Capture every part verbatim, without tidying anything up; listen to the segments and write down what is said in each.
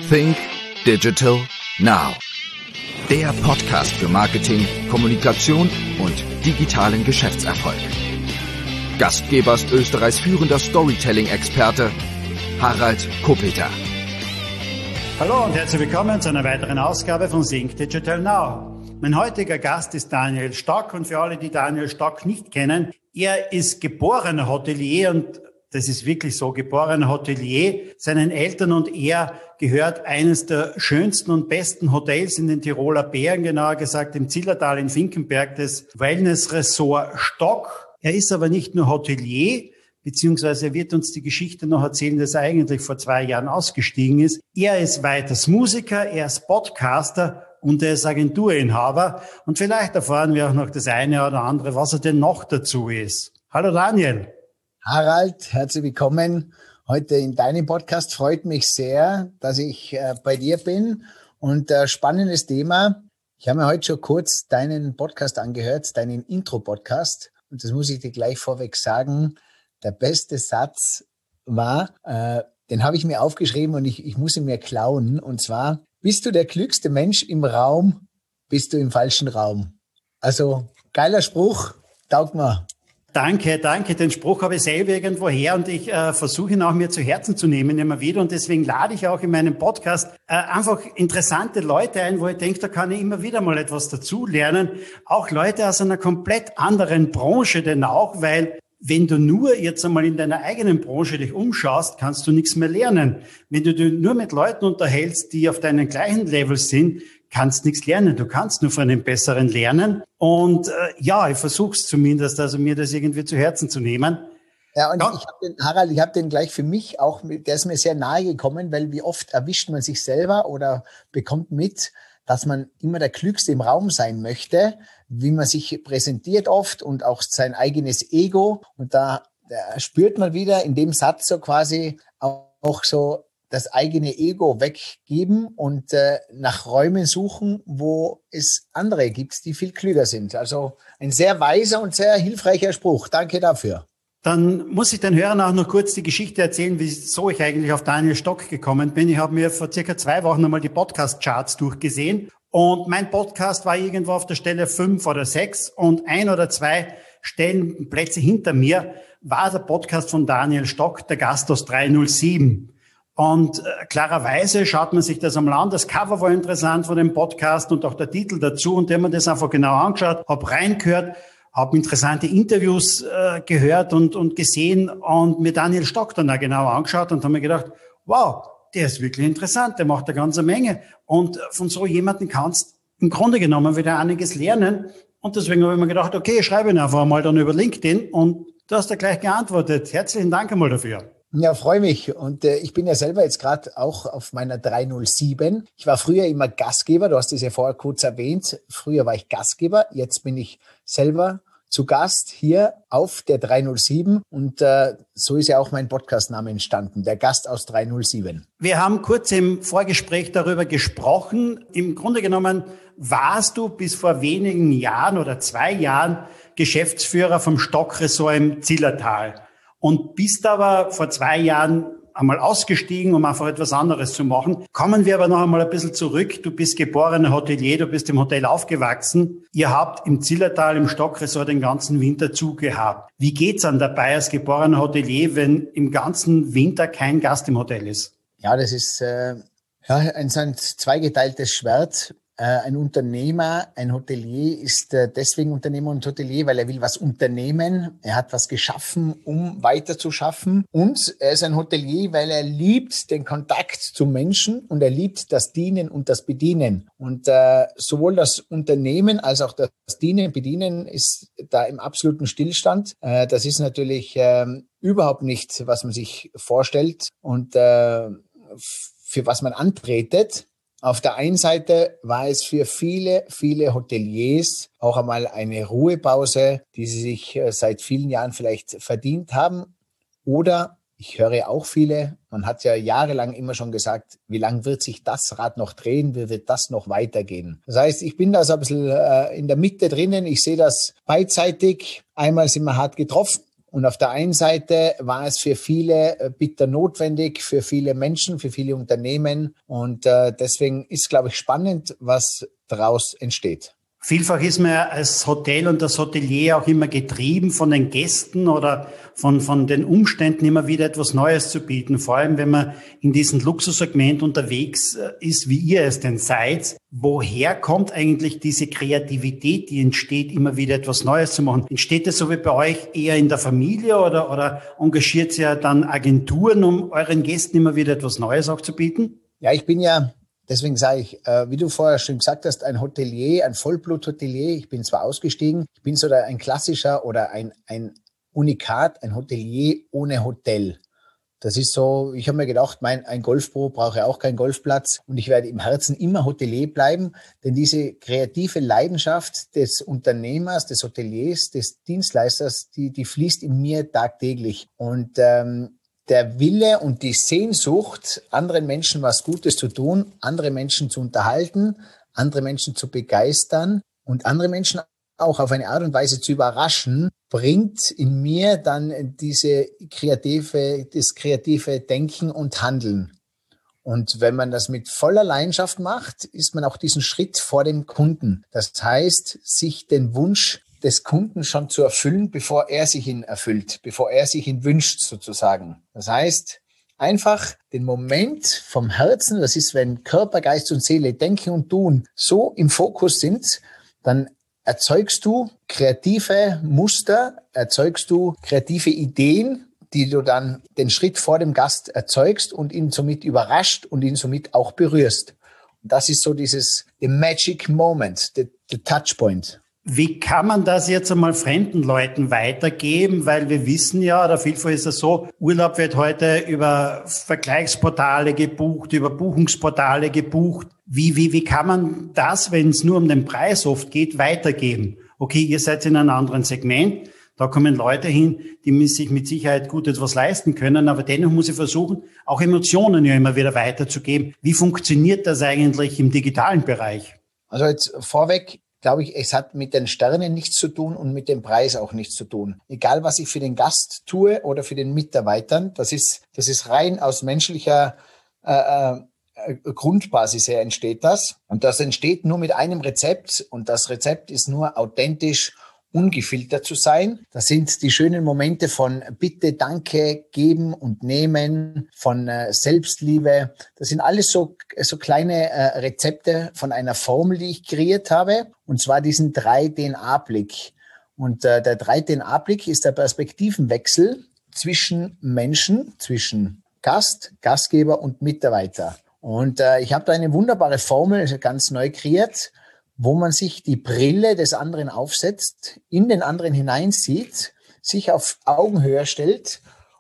Think Digital Now. Der Podcast für Marketing, Kommunikation und digitalen Geschäftserfolg. Gastgeber ist Österreichs führender Storytelling-Experte Harald Kopeter. Hallo und herzlich willkommen zu einer weiteren Ausgabe von Think Digital Now. Mein heutiger Gast ist Daniel Stock und für alle, die Daniel Stock nicht kennen, er ist geborener Hotelier und das ist wirklich so, geborener Hotelier. Seinen Eltern und er gehört eines der schönsten und besten Hotels in den Tiroler Bergen, genauer gesagt im Zillertal in Finkenberg, das Wellness-Ressort Stock. Er ist aber nicht nur Hotelier, beziehungsweise er wird uns die Geschichte noch erzählen, dass er eigentlich vor zwei Jahren ausgestiegen ist. Er ist weiters Musiker, er ist Podcaster und er ist Agenturinhaber. Und vielleicht erfahren wir auch noch das eine oder andere, was er denn noch dazu ist. Hallo Daniel. Harald, herzlich willkommen heute in deinem Podcast. Freut mich sehr, dass ich äh, bei dir bin. Und äh, spannendes Thema. Ich habe mir heute schon kurz deinen Podcast angehört, deinen Intro-Podcast. Und das muss ich dir gleich vorweg sagen. Der beste Satz war, äh, den habe ich mir aufgeschrieben und ich, ich muss ihn mir klauen. Und zwar, bist du der klügste Mensch im Raum, bist du im falschen Raum. Also, geiler Spruch, taugt mir. Danke, danke. Den Spruch habe ich selber irgendwo her und ich äh, versuche ihn auch mir zu Herzen zu nehmen immer wieder und deswegen lade ich auch in meinem Podcast äh, einfach interessante Leute ein, wo ich denke, da kann ich immer wieder mal etwas dazulernen. Auch Leute aus einer komplett anderen Branche denn auch, weil wenn du nur jetzt einmal in deiner eigenen Branche dich umschaust, kannst du nichts mehr lernen. Wenn du dich nur mit Leuten unterhältst, die auf deinem gleichen Level sind, kannst nichts lernen. Du kannst nur von den Besseren lernen. Und äh, ja, ich versuche es zumindest, also mir das irgendwie zu Herzen zu nehmen. Ja, und ja. ich habe den, Harald, ich habe den gleich für mich auch, der ist mir sehr nahe gekommen, weil wie oft erwischt man sich selber oder bekommt mit, dass man immer der Klügste im Raum sein möchte, wie man sich präsentiert oft und auch sein eigenes Ego. Und da, da spürt man wieder in dem Satz so quasi auch, auch so das eigene Ego weggeben und äh, nach Räumen suchen, wo es andere gibt, die viel klüger sind. Also ein sehr weiser und sehr hilfreicher Spruch. Danke dafür. Dann muss ich den Hörern auch noch kurz die Geschichte erzählen, wieso ich eigentlich auf Daniel Stock gekommen bin. Ich habe mir vor circa zwei Wochen einmal die Podcast-Charts durchgesehen und mein Podcast war irgendwo auf der Stelle fünf oder sechs und ein oder zwei Stellenplätze hinter mir war der Podcast von Daniel Stock, der Gast aus drei null sieben. Und äh, klarerweise schaut man sich das einmal an. Das Cover war interessant von dem Podcast und auch der Titel dazu. Und dann haben wir das einfach genau angeschaut, habe reingehört, habe interessante Interviews äh, gehört und, und gesehen und mir Daniel Stock dann auch genau angeschaut und habe mir gedacht, wow, der ist wirklich interessant, der macht eine ganze Menge. Und von so jemandem kannst im Grunde genommen wieder einiges lernen. Und deswegen habe ich mir gedacht, okay, ich schreibe ihn einfach mal dann über LinkedIn und du hast da gleich geantwortet. Herzlichen Dank einmal dafür. Ja, freue mich. Und äh, ich bin ja selber jetzt gerade auch auf meiner drei null sieben. Ich war früher immer Gastgeber, du hast es ja vorher kurz erwähnt. Früher war ich Gastgeber, jetzt bin ich selber zu Gast hier auf der drei null sieben. Und äh, so ist ja auch mein Podcastname entstanden, der Gast aus drei null sieben. Wir haben kurz im Vorgespräch darüber gesprochen. Im Grunde genommen warst du bis vor wenigen Jahren oder zwei Jahren Geschäftsführer vom Stock-Ressort im Zillertal. Und bist aber vor zwei Jahren einmal ausgestiegen, um einfach etwas anderes zu machen. Kommen wir aber noch einmal ein bisschen zurück. Du bist geborener Hotelier, du bist im Hotel aufgewachsen. Ihr habt im Zillertal im Stock-Ressort den ganzen Winter zugehabt. Wie geht's an dabei als geborener Hotelier, wenn im ganzen Winter kein Gast im Hotel ist? Ja, das ist äh, ja, ein, ein zweigeteiltes Schwert. Ein Unternehmer, ein Hotelier ist deswegen Unternehmer und Hotelier, weil er will was unternehmen. Er hat was geschaffen, um weiter zu schaffen. Und er ist ein Hotelier, weil er liebt den Kontakt zum Menschen und er liebt das Dienen und das Bedienen. Und äh, sowohl das Unternehmen als auch das Dienen, Bedienen ist da im absoluten Stillstand. Äh, das ist natürlich äh, überhaupt nicht, was man sich vorstellt und äh, für was man antretet. Auf der einen Seite war es für viele, viele Hoteliers auch einmal eine Ruhepause, die sie sich seit vielen Jahren vielleicht verdient haben. Oder, ich höre auch viele, man hat ja jahrelang immer schon gesagt, wie lange wird sich das Rad noch drehen, wie wird das noch weitergehen? Das heißt, ich bin da so ein bisschen in der Mitte drinnen, ich sehe das beidseitig. Einmal sind wir hart getroffen Und auf der einen Seite war es für viele bitter notwendig, für viele Menschen, für viele Unternehmen. Und äh, deswegen ist, glaube ich, spannend, was daraus entsteht. Vielfach ist man ja als Hotel und das Hotelier auch immer getrieben von den Gästen oder von, von den Umständen, immer wieder etwas Neues zu bieten. Vor allem, wenn man in diesem Luxussegment unterwegs ist, wie ihr es denn seid. Woher kommt eigentlich diese Kreativität, die entsteht, immer wieder etwas Neues zu machen? Entsteht das so wie bei euch eher in der Familie oder, oder engagiert ihr dann Agenturen, um euren Gästen immer wieder etwas Neues auch zu bieten? Ja, ich bin ja... Deswegen sage ich, äh, wie du vorher schon gesagt hast, ein Hotelier, ein Vollblut-Hotelier. Ich bin zwar ausgestiegen, ich bin so ein klassischer oder ein, ein Unikat, ein Hotelier ohne Hotel. Das ist so, ich habe mir gedacht, mein, ein Golfpro brauche auch keinen Golfplatz und ich werde im Herzen immer Hotelier bleiben, denn diese kreative Leidenschaft des Unternehmers, des Hoteliers, des Dienstleisters, die, die fließt in mir tagtäglich. Und ähm, der Wille und die Sehnsucht, anderen Menschen was Gutes zu tun, andere Menschen zu unterhalten, andere Menschen zu begeistern und andere Menschen auch auf eine Art und Weise zu überraschen, bringt in mir dann diese kreative, das kreative Denken und Handeln. Und wenn man das mit voller Leidenschaft macht, ist man auch diesen Schritt vor dem Kunden. Das heißt, sich den Wunsch des Kunden schon zu erfüllen, bevor er sich ihn erfüllt, bevor er sich ihn wünscht sozusagen. Das heißt, einfach den Moment vom Herzen, das ist, wenn Körper, Geist und Seele, Denken und Tun so im Fokus sind, dann erzeugst du kreative Muster, erzeugst du kreative Ideen, die du dann den Schritt vor dem Gast erzeugst und ihn somit überrascht und ihn somit auch berührst. Und das ist so dieses the magic moment, the, the touch point. Wie kann man das jetzt einmal fremden Leuten weitergeben? Weil wir wissen ja, oder vielfach ist es so, Urlaub wird heute über Vergleichsportale gebucht, über Buchungsportale gebucht. Wie, wie, wie kann man das, wenn es nur um den Preis oft geht, weitergeben? Okay, ihr seid in einem anderen Segment. Da kommen Leute hin, die sich mit Sicherheit gut etwas leisten können, aber dennoch muss ich versuchen, auch Emotionen ja immer wieder weiterzugeben. Wie funktioniert das eigentlich im digitalen Bereich? Also jetzt vorweg, glaube ich, es hat mit den Sternen nichts zu tun und mit dem Preis auch nichts zu tun. Egal, was ich für den Gast tue oder für den Mitarbeitern, das ist, das ist rein aus menschlicher äh, äh, Grundbasis her entsteht das. Und das entsteht nur mit einem Rezept und das Rezept ist nur authentisch, ungefiltert zu sein. Das sind die schönen Momente von Bitte, Danke, Geben und Nehmen, von äh, Selbstliebe. Das sind alles so, so kleine äh, Rezepte von einer Formel, die ich kreiert habe, und zwar diesen drei D N A-Blick. Und äh, der drei D N A-Blick ist der Perspektivenwechsel zwischen Menschen, zwischen Gast, Gastgeber und Mitarbeiter. Und äh, ich habe da eine wunderbare Formel ganz neu kreiert, wo man sich die Brille des anderen aufsetzt, in den anderen hineinsieht, sich auf Augenhöhe stellt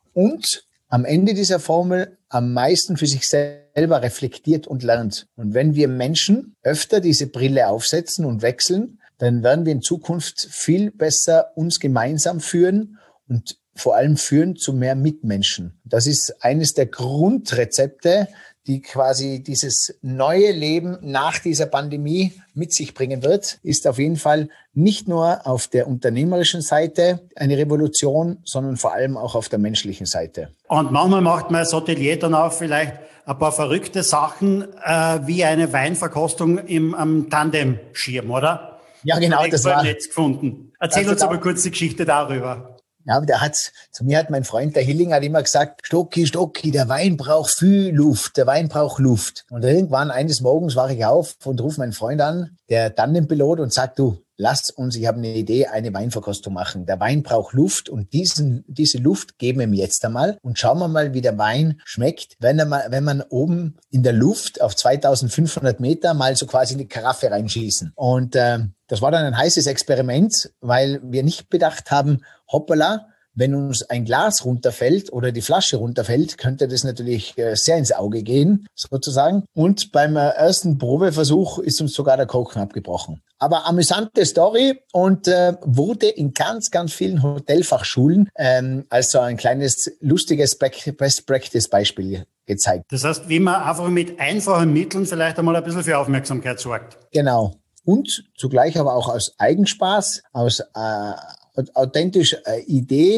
und am Ende dieser Formel am meisten für sich selber reflektiert und lernt. Und wenn wir Menschen öfter diese Brille aufsetzen und wechseln, dann werden wir in Zukunft viel besser uns gemeinsam führen und vor allem führen zu mehr Mitmenschen. Das ist eines der Grundrezepte, die quasi dieses neue Leben nach dieser Pandemie mit sich bringen wird, ist auf jeden Fall nicht nur auf der unternehmerischen Seite eine Revolution, sondern vor allem auch auf der menschlichen Seite. Und manchmal macht man als Hotelier dann auch vielleicht ein paar verrückte Sachen, äh, wie eine Weinverkostung im, am Tandemschirm, oder? Ja, genau, das war... im Netz gefunden. Erzähl uns aber kurz die Geschichte darüber. Ja, der hat, zu mir hat mein Freund, der Hillinger, hat immer gesagt, Stocki, Stocki, der Wein braucht viel Luft, der Wein braucht Luft. Und irgendwann eines Morgens wache ich auf und rufe meinen Freund an, der Tandempilot, und sagt, du, lass uns, ich habe eine Idee, eine Weinverkostung machen. Der Wein braucht Luft und diesen, diese Luft geben wir ihm jetzt einmal und schauen wir mal, wie der Wein schmeckt, wenn, er mal, wenn man oben in der Luft auf zweitausendfünfhundert Meter mal so quasi in die Karaffe reinschießen. Und äh, das war dann ein heißes Experiment, weil wir nicht bedacht haben, hoppala, wenn uns ein Glas runterfällt oder die Flasche runterfällt, könnte das natürlich äh, sehr ins Auge gehen, sozusagen. Und beim äh, ersten Probeversuch ist uns sogar der Korken abgebrochen. Aber amüsante Story und äh, wurde in ganz, ganz vielen Hotelfachschulen ähm, als so ein kleines, lustiges Best-Practice-Beispiel gezeigt. Das heißt, wie man einfach mit einfachen Mitteln vielleicht einmal ein bisschen für Aufmerksamkeit sorgt. Genau. Und zugleich aber auch aus Eigenspaß, aus äh, authentisch äh, Idee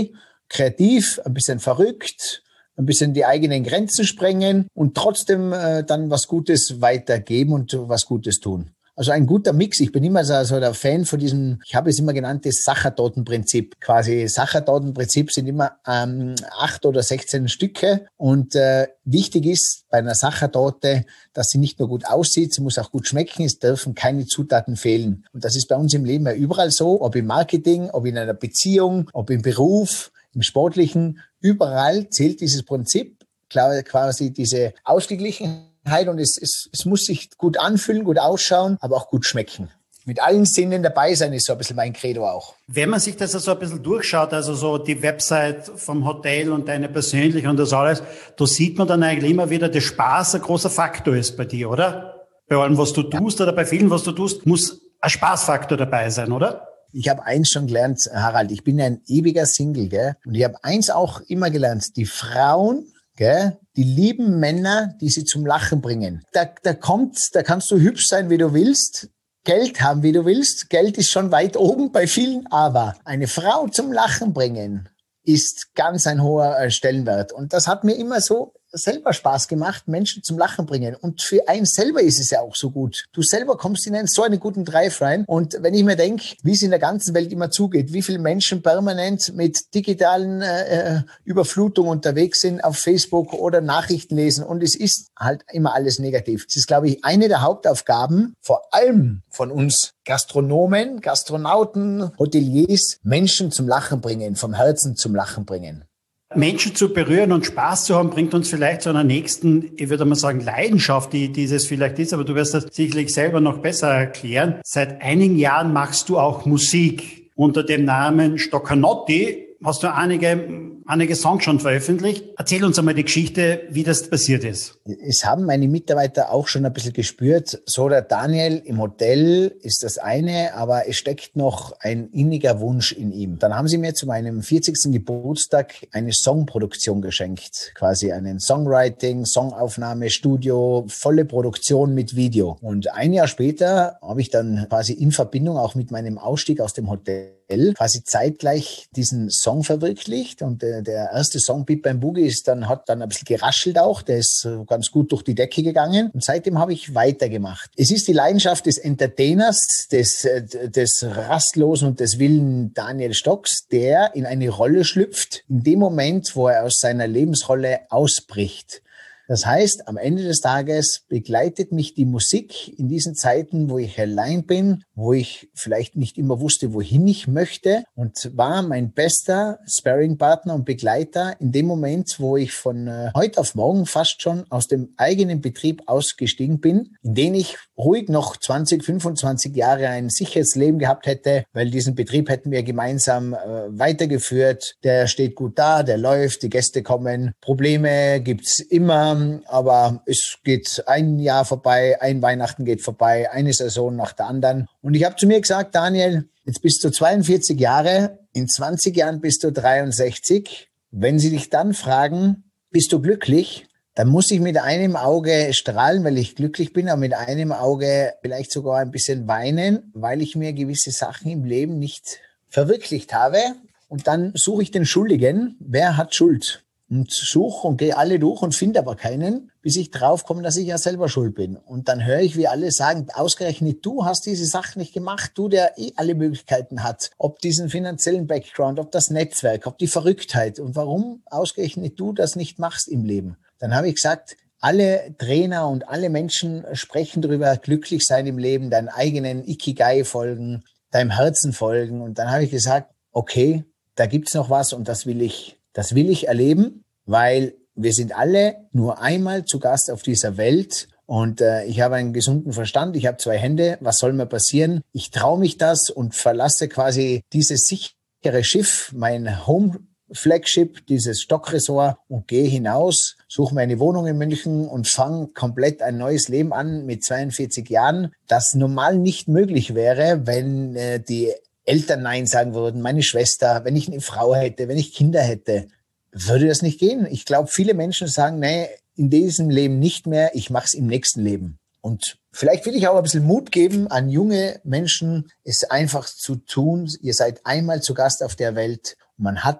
kreativ, ein bisschen verrückt, ein bisschen die eigenen Grenzen sprengen und trotzdem äh, dann was Gutes weitergeben und was Gutes tun. Also ein guter Mix. Ich bin immer so, so der Fan von diesem, ich habe es immer genannt, das Sachertortenprinzip. Quasi Sachertortenprinzip sind immer ähm, acht oder sechzehn Stücke. Und äh, wichtig ist bei einer Sachertorte, dass sie nicht nur gut aussieht, sie muss auch gut schmecken. Es dürfen keine Zutaten fehlen. Und das ist bei uns im Leben ja überall so, ob im Marketing, ob in einer Beziehung, ob im Beruf, im Sportlichen. Überall zählt dieses Prinzip, quasi diese Ausgeglichenheit. Und es, es, es muss sich gut anfühlen, gut ausschauen, aber auch gut schmecken. Mit allen Sinnen dabei sein ist so ein bisschen mein Credo auch. Wenn man sich das so ein bisschen durchschaut, also so die Website vom Hotel und deine persönliche und das alles, da sieht man dann eigentlich immer wieder, dass Spaß ein großer Faktor ist bei dir, oder? Bei allem, was du tust oder bei vielen, was du tust, muss ein Spaßfaktor dabei sein, oder? Ich habe eins schon gelernt, Harald, ich bin ein ewiger Single, gell? Und ich habe eins auch immer gelernt, die Frauen, gell, die lieben Männer, die sie zum Lachen bringen. Da, da kommt, da kannst du hübsch sein, wie du willst, Geld haben, wie du willst. Geld ist schon weit oben bei vielen, aber eine Frau zum Lachen bringen ist ganz ein hoher Stellenwert. Und das hat mir immer so selber Spaß gemacht, Menschen zum Lachen bringen. Und für einen selber ist es ja auch so gut. Du selber kommst in einen, so einen guten Drive rein. Und wenn ich mir denke, wie es in der ganzen Welt immer zugeht, wie viele Menschen permanent mit digitalen äh, Überflutungen unterwegs sind auf Facebook oder Nachrichten lesen. Und es ist halt immer alles negativ. Es ist, glaube ich, eine der Hauptaufgaben, vor allem von uns Gastronomen, Gastronauten, Hoteliers, Menschen zum Lachen bringen, vom Herzen zum Lachen bringen. Menschen zu berühren und Spaß zu haben, bringt uns vielleicht zu einer nächsten, ich würde mal sagen, Leidenschaft, die dieses vielleicht ist, aber du wirst das sicherlich selber noch besser erklären. Seit einigen Jahren machst du auch Musik. Unter dem Namen Stoccanotti hast du einige, einige Songs schon veröffentlicht. Erzähl uns einmal die Geschichte, wie das passiert ist. Es haben meine Mitarbeiter auch schon ein bisschen gespürt, so der Daniel im Hotel ist das eine, aber es steckt noch ein inniger Wunsch in ihm. Dann haben sie mir zu meinem vierzigsten Geburtstag eine Songproduktion geschenkt, quasi einen Songwriting, Songaufnahme, Studio, volle Produktion mit Video. Und ein Jahr später habe ich dann quasi in Verbindung auch mit meinem Ausstieg aus dem Hotel quasi zeitgleich diesen Song verwirklicht und äh, der erste Song Beat beim Boogie ist dann, hat dann ein bisschen geraschelt auch, der ist äh, ganz gut durch die Decke gegangen und seitdem habe ich weitergemacht. Es ist die Leidenschaft des Entertainers, des, äh, des rastlosen und des wilden Daniel Stocks, der in eine Rolle schlüpft, in dem Moment, wo er aus seiner Lebensrolle ausbricht. Das heißt, am Ende des Tages begleitet mich die Musik in diesen Zeiten, wo ich allein bin, wo ich vielleicht nicht immer wusste, wohin ich möchte und war mein bester Sparring-Partner und Begleiter in dem Moment, wo ich von äh, heute auf morgen fast schon aus dem eigenen Betrieb ausgestiegen bin, in den ich ruhig noch zwanzig, fünfundzwanzig Jahre ein sicheres Leben gehabt hätte, weil diesen Betrieb hätten wir gemeinsam äh, weitergeführt. Der steht gut da, der läuft, die Gäste kommen, Probleme gibt's immer, aber es geht ein Jahr vorbei, ein Weihnachten geht vorbei, eine Saison nach der anderen. Und ich habe zu mir gesagt, Daniel, jetzt bist du zweiundvierzig Jahre, in zwanzig Jahren bist du dreiundsechzig. Wenn sie dich dann fragen, bist du glücklich? Dann muss ich mit einem Auge strahlen, weil ich glücklich bin, aber mit einem Auge vielleicht sogar ein bisschen weinen, weil ich mir gewisse Sachen im Leben nicht verwirklicht habe. Und dann suche ich den Schuldigen. Wer hat Schuld? Und suche und gehe alle durch und finde aber keinen, bis ich draufkomme, dass ich ja selber schuld bin. Und dann höre ich, wie alle sagen, ausgerechnet du hast diese Sache nicht gemacht, du, der eh alle Möglichkeiten hat, ob diesen finanziellen Background, ob das Netzwerk, ob die Verrücktheit. Und warum ausgerechnet du das nicht machst im Leben? Dann habe ich gesagt, alle Trainer und alle Menschen sprechen darüber, glücklich sein im Leben, deinen eigenen Ikigai folgen, deinem Herzen folgen. Und dann habe ich gesagt, okay, da gibt's noch was und das will ich Das will ich erleben, weil wir sind alle nur einmal zu Gast auf dieser Welt und äh, ich habe einen gesunden Verstand, ich habe zwei Hände, was soll mir passieren? Ich traue mich das und verlasse quasi dieses sichere Schiff, mein Home-Flagship, dieses Stockresort und gehe hinaus, suche mir eine Wohnung in München und fange komplett ein neues Leben an mit zweiundvierzig Jahren, das normal nicht möglich wäre, wenn äh, die Eltern Nein sagen würden, meine Schwester, wenn ich eine Frau hätte, wenn ich Kinder hätte, würde das nicht gehen. Ich glaube, viele Menschen sagen, nee, in diesem Leben nicht mehr, ich mache es im nächsten Leben. Und vielleicht will ich auch ein bisschen Mut geben an junge Menschen, es einfach zu tun. Ihr seid einmal zu Gast auf der Welt. Man hat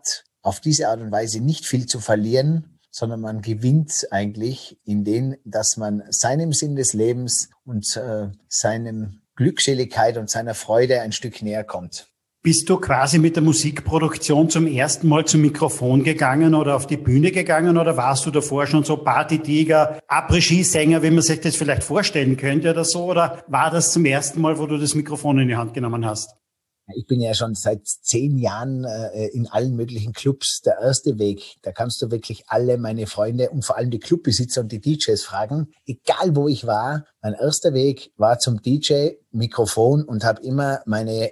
auf diese Art und Weise nicht viel zu verlieren, sondern man gewinnt eigentlich in dem, dass man seinem Sinn des Lebens und äh, seinem Glückseligkeit und seiner Freude ein Stück näher kommt. Bist du quasi mit der Musikproduktion zum ersten Mal zum Mikrofon gegangen oder auf die Bühne gegangen oder warst du davor schon so Partytiger, Après-Ski-Sänger, wie man sich das vielleicht vorstellen könnte oder so? Oder war das zum ersten Mal, wo du das Mikrofon in die Hand genommen hast? Ich bin ja schon seit zehn Jahren äh, in allen möglichen Clubs. Der erste Weg, da kannst du wirklich alle meine Freunde und vor allem die Clubbesitzer und die D Js fragen. Egal wo ich war, mein erster Weg war zum D J, Mikrofon und habe immer meine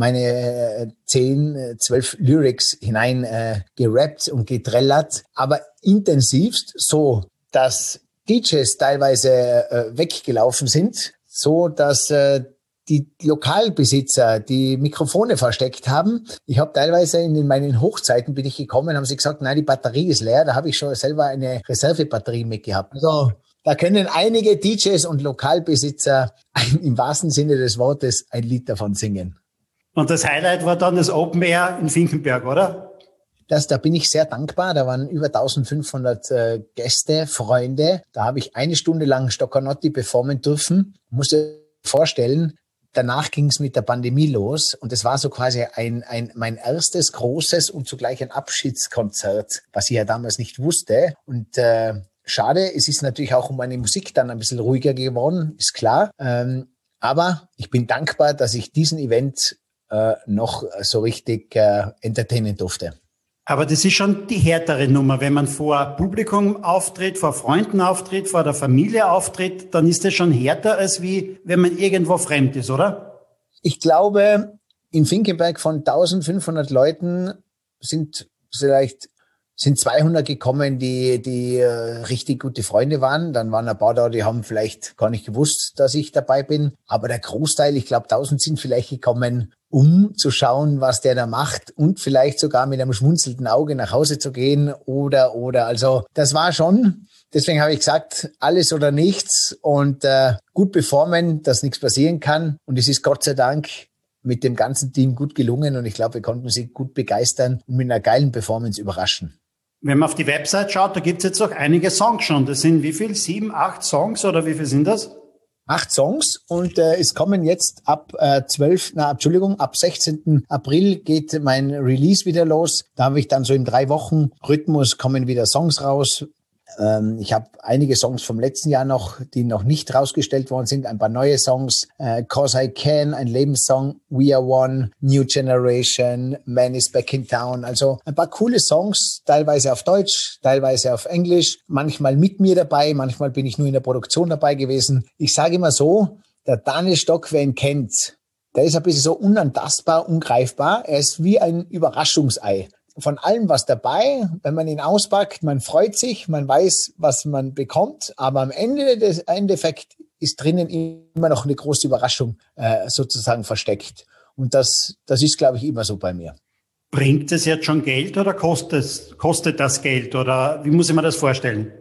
meine zehn, zwölf Lyrics hinein äh, gerappt und getrellert, aber intensivst so, dass D Js teilweise äh, weggelaufen sind, so dass äh, die Lokalbesitzer die Mikrofone versteckt haben. Ich habe teilweise in meinen Hochzeiten bin ich gekommen, haben sie gesagt, nein, die Batterie ist leer, da habe ich schon selber eine Reservebatterie mitgehabt. Also da können einige D Js und Lokalbesitzer im wahrsten Sinne des Wortes ein Lied davon singen. Und das Highlight war dann das Open Air in Finkenberg, oder? Das, da bin ich sehr dankbar. Da waren über eintausendfünfhundert äh, Gäste, Freunde. Da habe ich eine Stunde lang Stoccanotti performen dürfen. Muss dir vorstellen, danach ging es mit der Pandemie los. Und es war so quasi ein, ein mein erstes großes und zugleich ein Abschiedskonzert, was ich ja damals nicht wusste. Und äh, schade, es ist natürlich auch um meine Musik dann ein bisschen ruhiger geworden, ist klar. Ähm, aber ich bin dankbar, dass ich diesen Event noch so richtig äh, entertainen durfte. Aber das ist schon die härtere Nummer. Wenn man vor Publikum auftritt, vor Freunden auftritt, vor der Familie auftritt, dann ist das schon härter, als wie wenn man irgendwo fremd ist, oder? Ich glaube, in Finkenberg von eintausendfünfhundert Leuten sind vielleicht sind zweihundert gekommen, die die äh, richtig gute Freunde waren. Dann waren ein paar da, die haben vielleicht gar nicht gewusst, dass ich dabei bin. Aber der Großteil, ich glaube tausend sind vielleicht gekommen, um zu schauen, was der da macht und vielleicht sogar mit einem schmunzelnden Auge nach Hause zu gehen oder, oder. Also das war schon, deswegen habe ich gesagt, alles oder nichts und äh, gut performen, dass nichts passieren kann. Und es ist Gott sei Dank mit dem ganzen Team gut gelungen und ich glaube, wir konnten sie gut begeistern und mit einer geilen Performance überraschen. Wenn man auf die Website schaut, da gibt es jetzt auch einige Songs schon. Das sind wie viel? Sieben, acht Songs oder wie viel sind das? Acht Songs und äh, es kommen jetzt ab äh, zwölf, na Entschuldigung, ab sechzehnten April geht mein Release wieder los. Da habe ich dann so im drei Wochen Rhythmus kommen wieder Songs raus. Ähm, ich habe einige Songs vom letzten Jahr noch, die noch nicht rausgestellt worden sind, ein paar neue Songs. Äh, Cause I Can, ein Lebenssong, We Are One, New Generation, Man is Back in Town. Also ein paar coole Songs, teilweise auf Deutsch, teilweise auf Englisch, manchmal mit mir dabei, manchmal bin ich nur in der Produktion dabei gewesen. Ich sage immer so, der Daniel Stock, wer ihn kennt, der ist ein bisschen so unantastbar, ungreifbar. Er ist wie ein Überraschungsei. Von allem was dabei, wenn man ihn auspackt, man freut sich, man weiß, was man bekommt, aber am Ende des Endeffekt ist drinnen immer noch eine große Überraschung äh, sozusagen versteckt. Und das, das ist, glaube ich, immer so bei mir. Bringt es jetzt schon Geld oder kostet, kostet das Geld oder wie muss ich mir das vorstellen?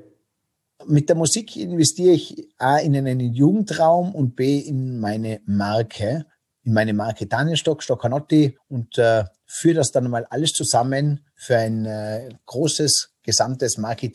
Mit der Musik investiere ich A in einen Jugendraum und B in meine Marke, in meine Marke Daniel Stock, Stoccanotti und äh, führe das dann mal alles zusammen für ein äh, großes, gesamtes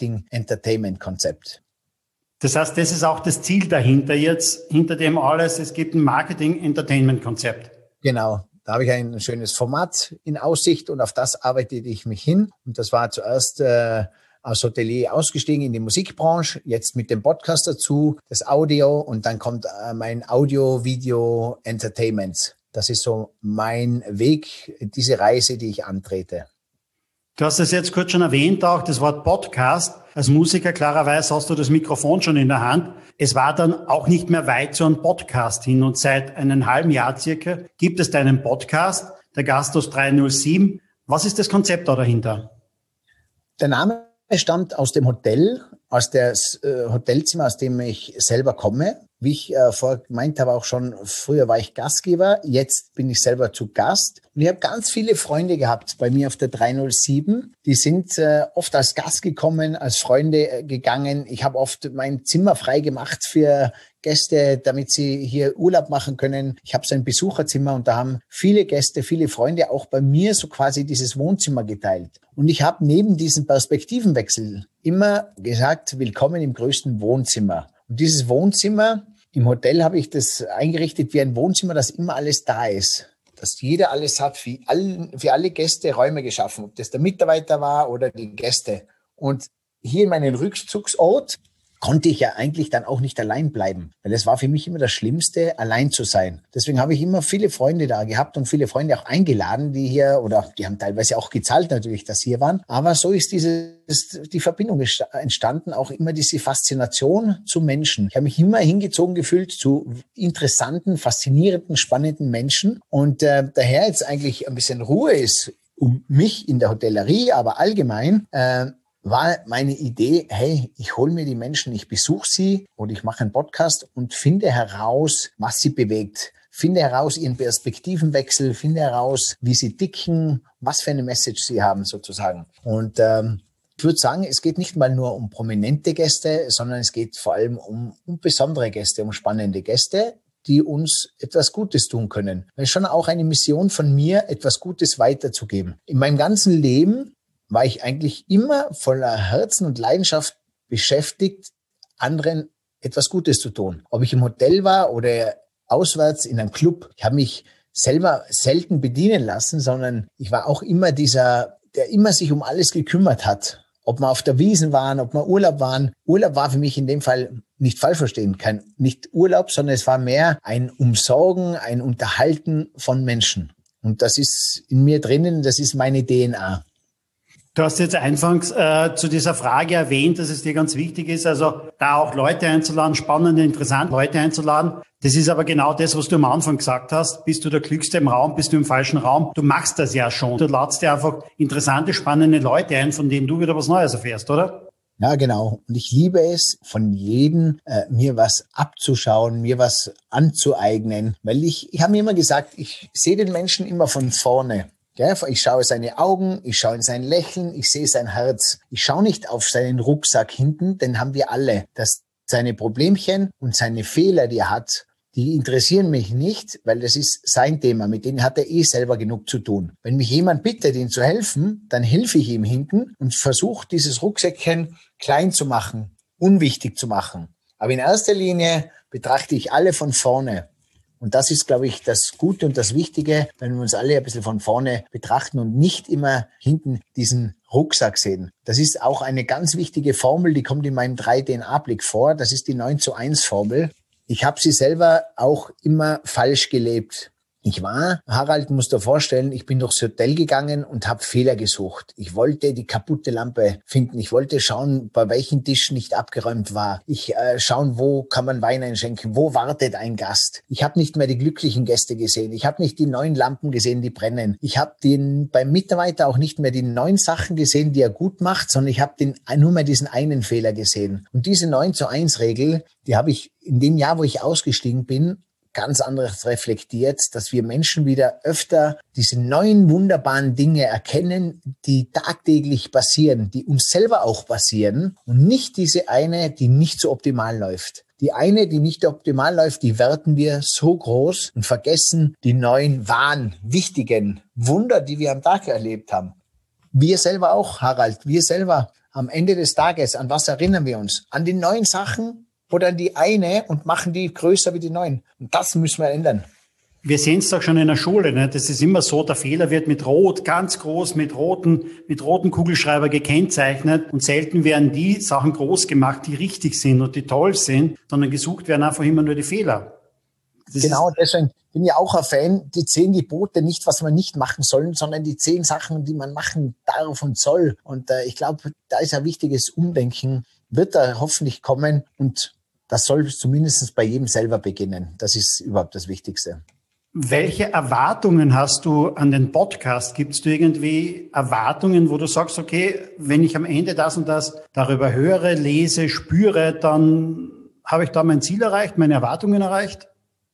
Marketing-Entertainment-Konzept. Das heißt, das ist auch das Ziel dahinter jetzt, hinter dem alles, es gibt ein Marketing-Entertainment-Konzept. Genau, da habe ich ein schönes Format in Aussicht und auf das arbeite ich mich hin. Und das war zuerst äh, als Hotelier ausgestiegen in die Musikbranche, jetzt mit dem Podcast dazu, das Audio und dann kommt äh, mein Audio-Video-Entertainment. Das ist so mein Weg, diese Reise, die ich antrete. Du hast es jetzt kurz schon erwähnt, auch das Wort Podcast. Als Musiker klarerweise hast du das Mikrofon schon in der Hand. Es war dann auch nicht mehr weit zu einem Podcast hin und seit einem halben Jahr circa gibt es deinen Podcast, der Gastos drei null sieben. Was ist das Konzept da dahinter? Der Name stammt aus dem Hotel, aus dem äh, Hotelzimmer, aus dem ich selber komme. Wie ich äh, vorher gemeint habe, auch schon, früher war ich Gastgeber, jetzt bin ich selber zu Gast. Und ich habe ganz viele Freunde gehabt bei mir auf der drei null sieben. Die sind äh, oft als Gast gekommen, als Freunde äh, gegangen. Ich habe oft mein Zimmer frei gemacht für Gäste, damit sie hier Urlaub machen können. Ich habe so ein Besucherzimmer und da haben viele Gäste, viele Freunde auch bei mir so quasi dieses Wohnzimmer geteilt. Und ich habe neben diesem Perspektivenwechsel immer gesagt, willkommen im größten Wohnzimmer. Und dieses Wohnzimmer, im Hotel habe ich das eingerichtet wie ein Wohnzimmer, dass immer alles da ist. Dass jeder alles hat, für alle, für alle Gäste Räume geschaffen, ob das der Mitarbeiter war oder die Gäste. Und hier in meinem Rückzugsort konnte ich ja eigentlich dann auch nicht allein bleiben, weil es war für mich immer das Schlimmste, allein zu sein. Deswegen habe ich immer viele Freunde da gehabt und viele Freunde auch eingeladen, die hier, oder die haben teilweise auch gezahlt natürlich, dass sie hier waren. Aber so ist diese, die Verbindung entstanden, auch immer diese Faszination zu Menschen. Ich habe mich immer hingezogen gefühlt zu interessanten, faszinierenden, spannenden Menschen. Und äh, daher jetzt eigentlich ein bisschen Ruhe ist um mich in der Hotellerie, aber allgemein, äh, war meine Idee, hey, ich hole mir die Menschen, ich besuche sie oder ich mache einen Podcast und finde heraus, was sie bewegt. Finde heraus ihren Perspektivenwechsel, finde heraus, wie sie ticken, was für eine Message sie haben sozusagen. Und ähm, ich würde sagen, es geht nicht mal nur um prominente Gäste, sondern es geht vor allem um, um besondere Gäste, um spannende Gäste, die uns etwas Gutes tun können. Das ist schon auch eine Mission von mir, etwas Gutes weiterzugeben. In meinem ganzen Leben war ich eigentlich immer voller Herzen und Leidenschaft beschäftigt, anderen etwas Gutes zu tun. Ob ich im Hotel war oder auswärts in einem Club. Ich habe mich selber selten bedienen lassen, sondern ich war auch immer dieser, der immer sich um alles gekümmert hat. Ob wir auf der Wiesn waren, ob wir Urlaub waren. Urlaub war für mich in dem Fall, nicht falsch verstehen, kein, nicht Urlaub, sondern es war mehr ein Umsorgen, ein Unterhalten von Menschen. Und das ist in mir drinnen, das ist meine D N A. Du hast jetzt anfangs äh, zu dieser Frage erwähnt, dass es dir ganz wichtig ist, also da auch Leute einzuladen, spannende, interessante Leute einzuladen. Das ist aber genau das, was du am Anfang gesagt hast. Bist du der Klügste im Raum, bist du im falschen Raum? Du machst das ja schon. Du ladst dir einfach interessante, spannende Leute ein, von denen du wieder was Neues erfährst, oder? Ja, genau. Und ich liebe es, von jedem äh, mir was abzuschauen, mir was anzueignen. Weil ich, ich habe mir immer gesagt, ich sehe den Menschen immer von vorne. Ich schaue seine Augen, ich schaue in sein Lächeln, ich sehe sein Herz. Ich schaue nicht auf seinen Rucksack hinten, den haben wir alle. Das seine Problemchen und seine Fehler, die er hat, die interessieren mich nicht, weil das ist sein Thema. Mit denen hat er eh selber genug zu tun. Wenn mich jemand bittet, ihm zu helfen, dann helfe ich ihm hinten und versuche, dieses Rucksäckchen klein zu machen, unwichtig zu machen. Aber in erster Linie betrachte ich alle von vorne. Und das ist, glaube ich, das Gute und das Wichtige, wenn wir uns alle ein bisschen von vorne betrachten und nicht immer hinten diesen Rucksack sehen. Das ist auch eine ganz wichtige Formel, die kommt in meinem drei D N A-Blick vor. Das ist die neun zu eins Formel. Ich habe sie selber auch immer falsch gelebt. Ich war, Harald, musst dir vorstellen, ich bin durchs Hotel gegangen und habe Fehler gesucht. Ich wollte die kaputte Lampe finden. Ich wollte schauen, bei welchem Tisch nicht abgeräumt war. Ich äh, schauen, wo kann man Wein einschenken, wo wartet ein Gast. Ich habe nicht mehr die glücklichen Gäste gesehen. Ich habe nicht die neuen Lampen gesehen, die brennen. Ich habe den beim Mitarbeiter auch nicht mehr die neuen Sachen gesehen, die er gut macht, sondern ich habe den nur mehr diesen einen Fehler gesehen. Und diese neun zu eins Regel, die habe ich in dem Jahr, wo ich ausgestiegen bin, ganz anderes reflektiert, dass wir Menschen wieder öfter diese neuen wunderbaren Dinge erkennen, die tagtäglich passieren, die uns selber auch passieren und nicht diese eine, die nicht so optimal läuft. Die eine, die nicht optimal läuft, die werten wir so groß und vergessen die neuen, wahren, wichtigen Wunder, die wir am Tag erlebt haben. Wir selber auch, Harald, wir selber am Ende des Tages, an was erinnern wir uns? An die neuen Sachen, oder die eine und machen die größer wie die neuen. Und das müssen wir ändern. Wir sehen es doch schon in der Schule, ne? Das ist immer so, der Fehler wird mit Rot, ganz groß, mit roten, mit roten Kugelschreiber gekennzeichnet. Und selten werden die Sachen groß gemacht, die richtig sind und die toll sind, sondern gesucht werden einfach immer nur die Fehler. Das genau, deswegen bin ich auch ein Fan, die zehn Gebote, nicht was man nicht machen soll, sondern die zehn Sachen, die man machen darf und soll. Und äh, ich glaube, da ist ein wichtiges Umdenken, wird da hoffentlich kommen und das soll zumindest bei jedem selber beginnen. Das ist überhaupt das Wichtigste. Welche Erwartungen hast du an den Podcast? Gibt es irgendwie Erwartungen, wo du sagst, okay, wenn ich am Ende das und das darüber höre, lese, spüre, dann Habe ich da mein Ziel erreicht, meine Erwartungen erreicht?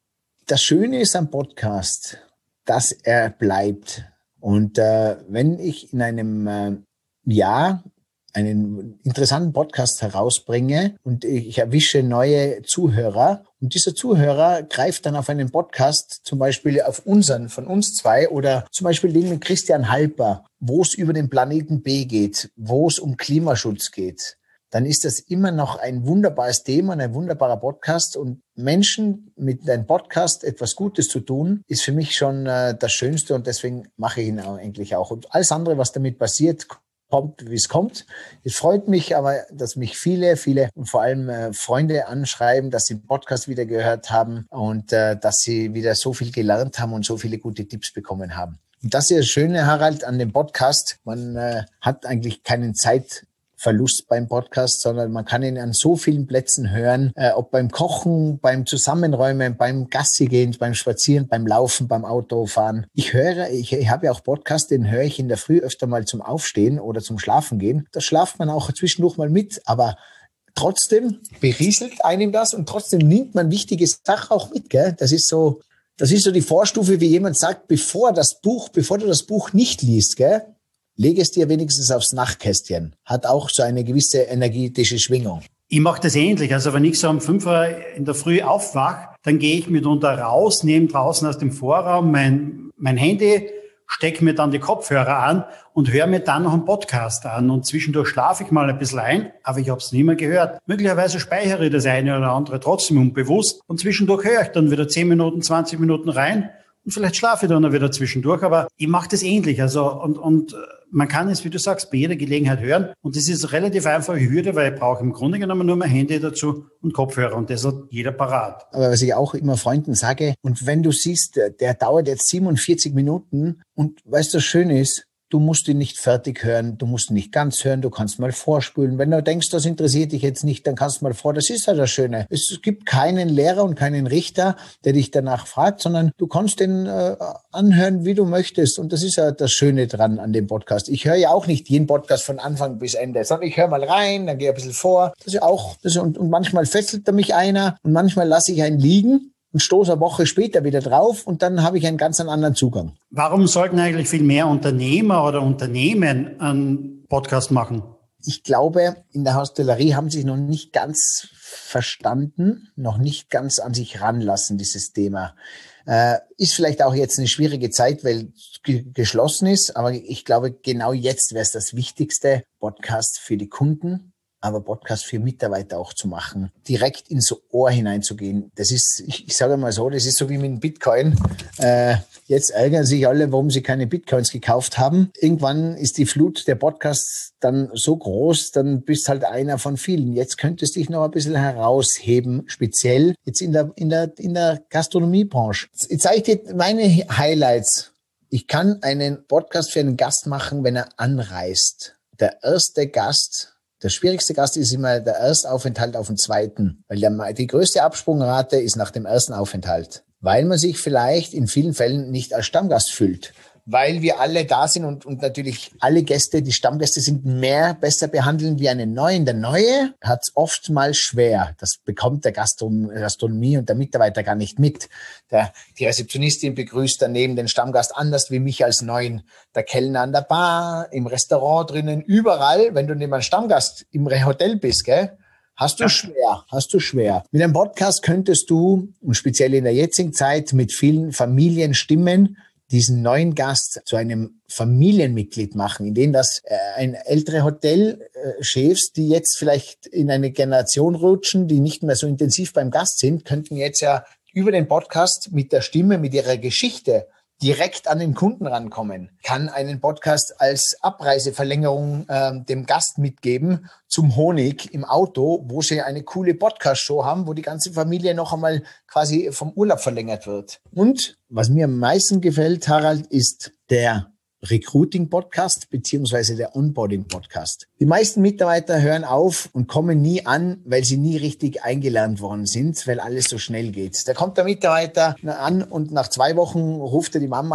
Das Schöne ist am Podcast, dass er bleibt. Und äh, wenn ich in einem äh, Jahr einen interessanten Podcast herausbringe und ich erwische neue Zuhörer und dieser Zuhörer greift dann auf einen Podcast, zum Beispiel auf unseren, von uns zwei oder zum Beispiel den mit Christian Halper, wo es über den Planeten B geht, wo es um Klimaschutz geht, dann ist das immer noch ein wunderbares Thema, ein wunderbarer Podcast. Und Menschen mit einem Podcast etwas Gutes zu tun, ist für mich schon äh, das Schönste und deswegen mache ich ihn auch eigentlich auch. Und alles andere, was damit passiert, kommt, wie es kommt. Es freut mich aber, dass mich viele, viele und vor allem äh, Freunde anschreiben, dass sie den Podcast wieder gehört haben und äh, dass sie wieder so viel gelernt haben und so viele gute Tipps bekommen haben. Und das ist das Schöne, Harald, an dem Podcast. Man äh, hat eigentlich keinen Zeit Verlust beim Podcast, sondern man kann ihn an so vielen Plätzen hören, äh, ob beim Kochen, beim Zusammenräumen, beim Gassi gehen, beim Spazieren, beim Laufen, beim Autofahren. Ich höre, ich, ich habe ja auch Podcast, den höre ich in der Früh öfter mal zum Aufstehen oder zum Schlafen gehen. Da schlaft man auch zwischendurch mal mit, aber trotzdem berieselt einem das und trotzdem nimmt man wichtige Sachen auch mit, gell? Das ist so, das ist so die Vorstufe, wie jemand sagt, bevor das Buch, bevor du das Buch nicht liest, gell? Lege es dir wenigstens aufs Nachtkästchen. Hat auch so eine gewisse energetische Schwingung. Ich mache das ähnlich. Also wenn ich so um fünf Uhr in der Früh aufwache, dann gehe ich mitunter raus, nehme draußen aus dem Vorraum mein, mein Handy, stecke mir dann die Kopfhörer an und höre mir dann noch einen Podcast an. Und zwischendurch schlafe ich mal ein bisschen ein, aber ich habe es nie mehr gehört. Möglicherweise speichere ich das eine oder andere trotzdem unbewusst und zwischendurch höre ich dann wieder zehn Minuten, zwanzig Minuten rein. Und vielleicht schlafe ich dann auch wieder zwischendurch, aber ich mache das ähnlich. Also und und man kann es, wie du sagst, bei jeder Gelegenheit hören. Und das ist eine relativ einfache Hürde, weil ich brauche im Grunde genommen nur mein Handy dazu und Kopfhörer. Und das hat jeder parat. Aber was ich auch immer Freunden sage, und wenn du siehst, der dauert jetzt siebenundvierzig Minuten und weißt du, was schön ist? Du musst ihn nicht fertig hören, du musst ihn nicht ganz hören, du kannst mal vorspulen. Wenn du denkst, das interessiert dich jetzt nicht, dann kannst du mal vor. Das ist ja das Schöne. Es gibt keinen Lehrer und keinen Richter, der dich danach fragt, sondern du kannst den äh, anhören, wie du möchtest. Und das ist ja das Schöne dran an dem Podcast. Ich höre ja auch nicht jeden Podcast von Anfang bis Ende, sondern ich höre mal rein, dann gehe ich ein bisschen vor. Das ist ja auch, das ist, und, und manchmal fesselt da mich einer und manchmal lasse ich einen liegen und stoße eine Woche später wieder drauf und dann habe ich einen ganz anderen Zugang. Warum sollten eigentlich viel mehr Unternehmer oder Unternehmen einen Podcast machen? Ich glaube, in der Hostellerie haben sie noch nicht ganz verstanden, noch nicht ganz an sich ranlassen, dieses Thema. Äh, ist vielleicht auch jetzt eine schwierige Zeit, weil ge- geschlossen ist, aber ich glaube, genau jetzt wäre es das Wichtigste, Podcast für die Kunden, aber Podcast für Mitarbeiter auch zu machen, direkt ins Ohr hineinzugehen. Das ist, ich, ich sage mal so, das ist so wie mit dem Bitcoin. Äh, jetzt ärgern sich alle, warum sie keine Bitcoins gekauft haben. Irgendwann ist die Flut der Podcasts dann so groß, dann bist halt einer von vielen. Jetzt könntest du dich noch ein bisschen herausheben, speziell jetzt in der, in der, in der Gastronomiebranche. Jetzt zeige ich dir meine Highlights. Ich kann einen Podcast für einen Gast machen, wenn er anreist. Der erste Gast, der schwierigste Gast ist immer der Erstaufenthalt auf den zweiten, weil der, die größte Absprungrate ist nach dem ersten Aufenthalt, weil man sich vielleicht in vielen Fällen nicht als Stammgast fühlt, weil wir alle da sind und, und natürlich alle Gäste, die Stammgäste sind mehr besser behandeln wie einen neuen. Der Neue hat es oftmals schwer. Das bekommt der Gastron- Gastronomie und der Mitarbeiter gar nicht mit. Der, die Rezeptionistin begrüßt daneben den Stammgast anders wie mich als Neuen. Der Kellner an der Bar, im Restaurant drinnen, überall, wenn du neben einem Stammgast im Hotel bist, gell? Hast du schwer, hast du schwer. Mit einem Podcast könntest du, und speziell in der jetzigen Zeit, mit vielen Familienstimmen diesen neuen Gast zu einem Familienmitglied machen, in dem das äh, ein ältere Hotelchefs, die jetzt vielleicht in eine Generation rutschen, die nicht mehr so intensiv beim Gast sind, könnten jetzt ja über den Podcast mit der Stimme, mit ihrer Geschichte direkt an den Kunden rankommen, kann einen Podcast als Abreiseverlängerung äh, dem Gast mitgeben zum Honig im Auto, wo sie eine coole Podcast-Show haben, wo die ganze Familie noch einmal quasi vom Urlaub verlängert wird. Und was mir am meisten gefällt, Harald, ist der Recruiting-Podcast beziehungsweise der Onboarding-Podcast. Die meisten Mitarbeiter hören auf und kommen nie an, weil sie nie richtig eingelernt worden sind, weil alles so schnell geht. Da kommt der Mitarbeiter an und nach zwei Wochen ruft er die Mama an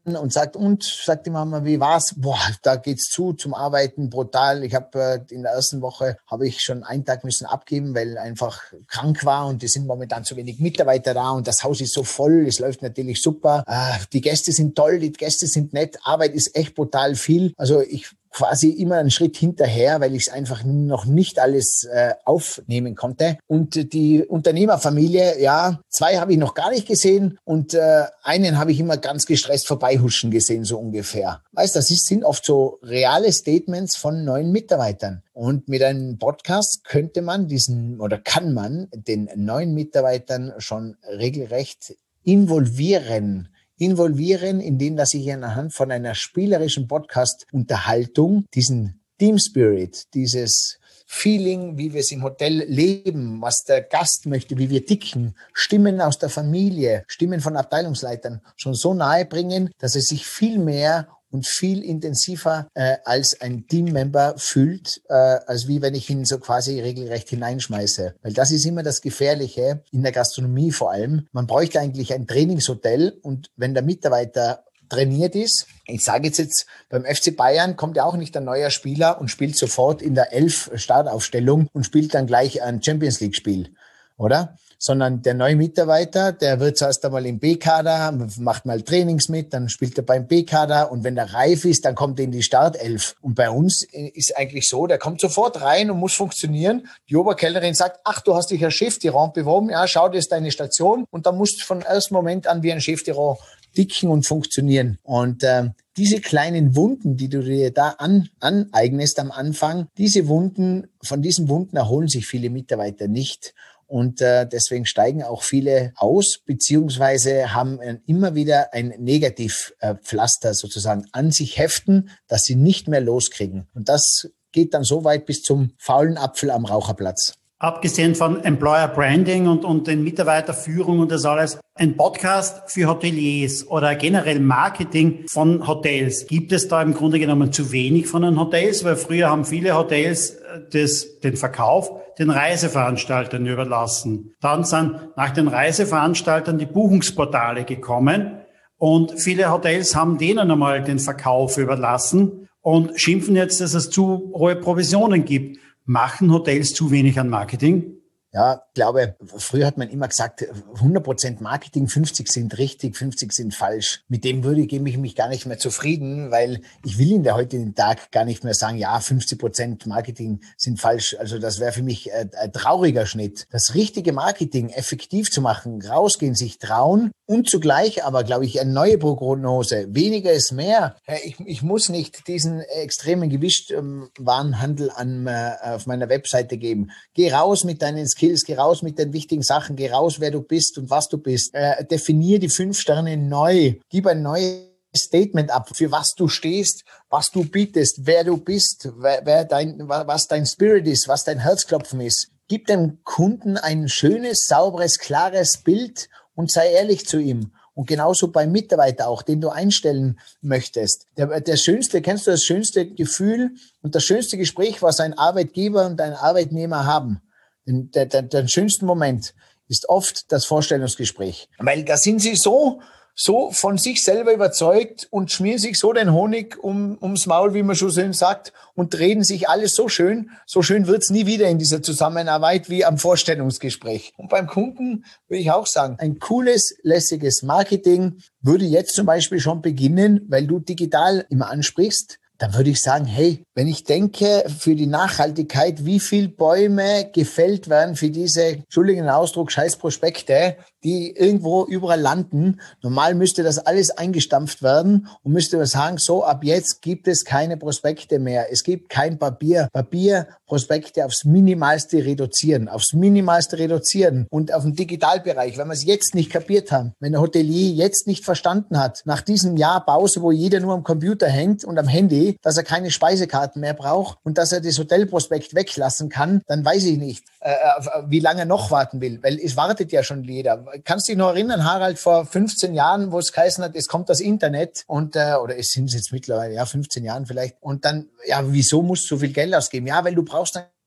und sagt, und, sagt die Mama, wie war's? Boah, da geht's zu, zum Arbeiten, brutal. Ich habe äh, in der ersten Woche, habe ich schon einen Tag müssen abgeben, weil einfach krank war und es sind momentan zu wenig Mitarbeiter da und das Haus ist so voll, es läuft natürlich super. Äh, die Gäste sind toll, die Gäste sind nett, Arbeit ist echt brutal viel. Also ich quasi immer einen Schritt hinterher, weil ich es einfach noch nicht alles äh, aufnehmen konnte. Und die Unternehmerfamilie, ja, zwei habe ich noch gar nicht gesehen und äh, einen habe ich immer ganz gestresst vorbeihuschen gesehen, so ungefähr. Weißt du, das ist, sind oft so reale Statements von neuen Mitarbeitern. Und mit einem Podcast könnte man diesen oder kann man den neuen Mitarbeitern schon regelrecht involvieren. involvieren, indem dass ich anhand von einer spielerischen Podcast-Unterhaltung diesen Team Spirit, dieses Feeling, wie wir es im Hotel leben, was der Gast möchte, wie wir ticken, Stimmen aus der Familie, Stimmen von Abteilungsleitern schon so nahe bringen, dass es sich viel mehr und viel intensiver äh, als ein Teammember fühlt, äh, als wie wenn ich ihn so quasi regelrecht hineinschmeiße. Weil das ist immer das Gefährliche, in der Gastronomie vor allem. Man bräuchte eigentlich ein Trainingshotel und wenn der Mitarbeiter trainiert ist, ich sage jetzt jetzt, beim F C Bayern kommt ja auch nicht ein neuer Spieler und spielt sofort in der Elf Startaufstellung und spielt dann gleich ein Champions-League-Spiel, oder? Sondern der neue Mitarbeiter, der wird zuerst einmal im B-Kader, macht mal Trainings mit, dann spielt er beim B-Kader und wenn er reif ist, dann kommt er in die Startelf. Und bei uns ist eigentlich so, der kommt sofort rein und muss funktionieren. Die Oberkellnerin sagt, ach, du hast dich als Chef-Tirant beworben, ja, schau, das ist deine Station und dann musst du von ersten Moment an wie ein Chef-Tirant dicken und funktionieren. Und äh, diese kleinen Wunden, die du dir da an, aneignest am Anfang, diese Wunden, von diesen Wunden erholen sich viele Mitarbeiter nicht. Und äh, deswegen steigen auch viele aus, beziehungsweise haben äh, immer wieder ein Negativpflaster äh, sozusagen an sich heften, dass sie nicht mehr loskriegen. Und das geht dann so weit bis zum faulen Apfel am Raucherplatz. Abgesehen von Employer Branding und, und den Mitarbeiterführung und das alles, ein Podcast für Hoteliers oder generell Marketing von Hotels. Gibt es da im Grunde genommen zu wenig von den Hotels? Weil früher haben viele Hotels das, den Verkauf den Reiseveranstaltern überlassen. Dann sind nach den Reiseveranstaltern die Buchungsportale gekommen und viele Hotels haben denen einmal den Verkauf überlassen und schimpfen jetzt, dass es zu hohe Provisionen gibt. Machen Hotels zu wenig an Marketing? Ja, ich glaube, früher hat man immer gesagt, hundert Prozent Marketing, fünfzig sind richtig, fünfzig sind falsch. Mit dem würde ich mich, mich gar nicht mehr zufrieden, weil ich will in der heutigen Tag gar nicht mehr sagen, ja, fünfzig Prozent Marketing sind falsch. Also das wäre für mich ein, ein trauriger Schnitt. Das richtige Marketing effektiv zu machen, rausgehen, sich trauen und zugleich aber, glaube ich, eine neue Prognose. Weniger ist mehr. Ich, ich muss nicht diesen extremen Gewichtwarenhandel an, äh, auf meiner Webseite geben. Geh raus mit deinen Skills, geh raus mit den wichtigen Sachen, geh raus, wer du bist und was du bist. Äh, definier die fünf Sterne neu. Gib ein neues Statement ab, für was du stehst, was du bietest, wer du bist, wer, wer dein, was dein Spirit ist, was dein Herzklopfen ist. Gib dem Kunden ein schönes, sauberes, klares Bild und sei ehrlich zu ihm. Und genauso beim Mitarbeiter auch, den du einstellen möchtest. Der, der schönste, kennst du das schönste Gefühl und das schönste Gespräch, was ein Arbeitgeber und ein Arbeitnehmer haben? Den, der, der, der schönste Moment ist oft das Vorstellungsgespräch. Weil da sind sie so, so von sich selber überzeugt und schmieren sich so den Honig um, ums Maul, wie man schon schön sagt, und reden sich alles so schön. So schön wird's nie wieder in dieser Zusammenarbeit wie am Vorstellungsgespräch. Und beim Kunden würde ich auch sagen, ein cooles, lässiges Marketing würde jetzt zum Beispiel schon beginnen, weil du digital immer ansprichst. Dann würde ich sagen, hey, wenn ich denke für die Nachhaltigkeit, wie viel Bäume gefällt werden für diese, entschuldigen Ausdruck, scheiß Prospekte, die irgendwo überall landen. Normal müsste das alles eingestampft werden und müsste man sagen, so ab jetzt gibt es keine Prospekte mehr. Es gibt kein Papier. Papierprospekte aufs Minimalste reduzieren, aufs Minimalste reduzieren und auf den Digitalbereich, wenn wir es jetzt nicht kapiert haben, wenn der Hotelier jetzt nicht verstanden hat, nach diesem Jahr Pause, wo jeder nur am Computer hängt und am Handy, dass er keine Speisekarten mehr braucht und dass er das Hotelprospekt weglassen kann, dann weiß ich nicht, äh, wie lange er noch warten will, weil es wartet ja schon jeder. Kannst du dich noch erinnern, Harald, vor fünfzehn Jahren, wo es geheißen hat, es kommt das Internet und, äh, oder es sind jetzt mittlerweile, ja, fünfzehn Jahren vielleicht und dann, ja, wieso musst du so viel Geld ausgeben? Ja, weil du brauchst ein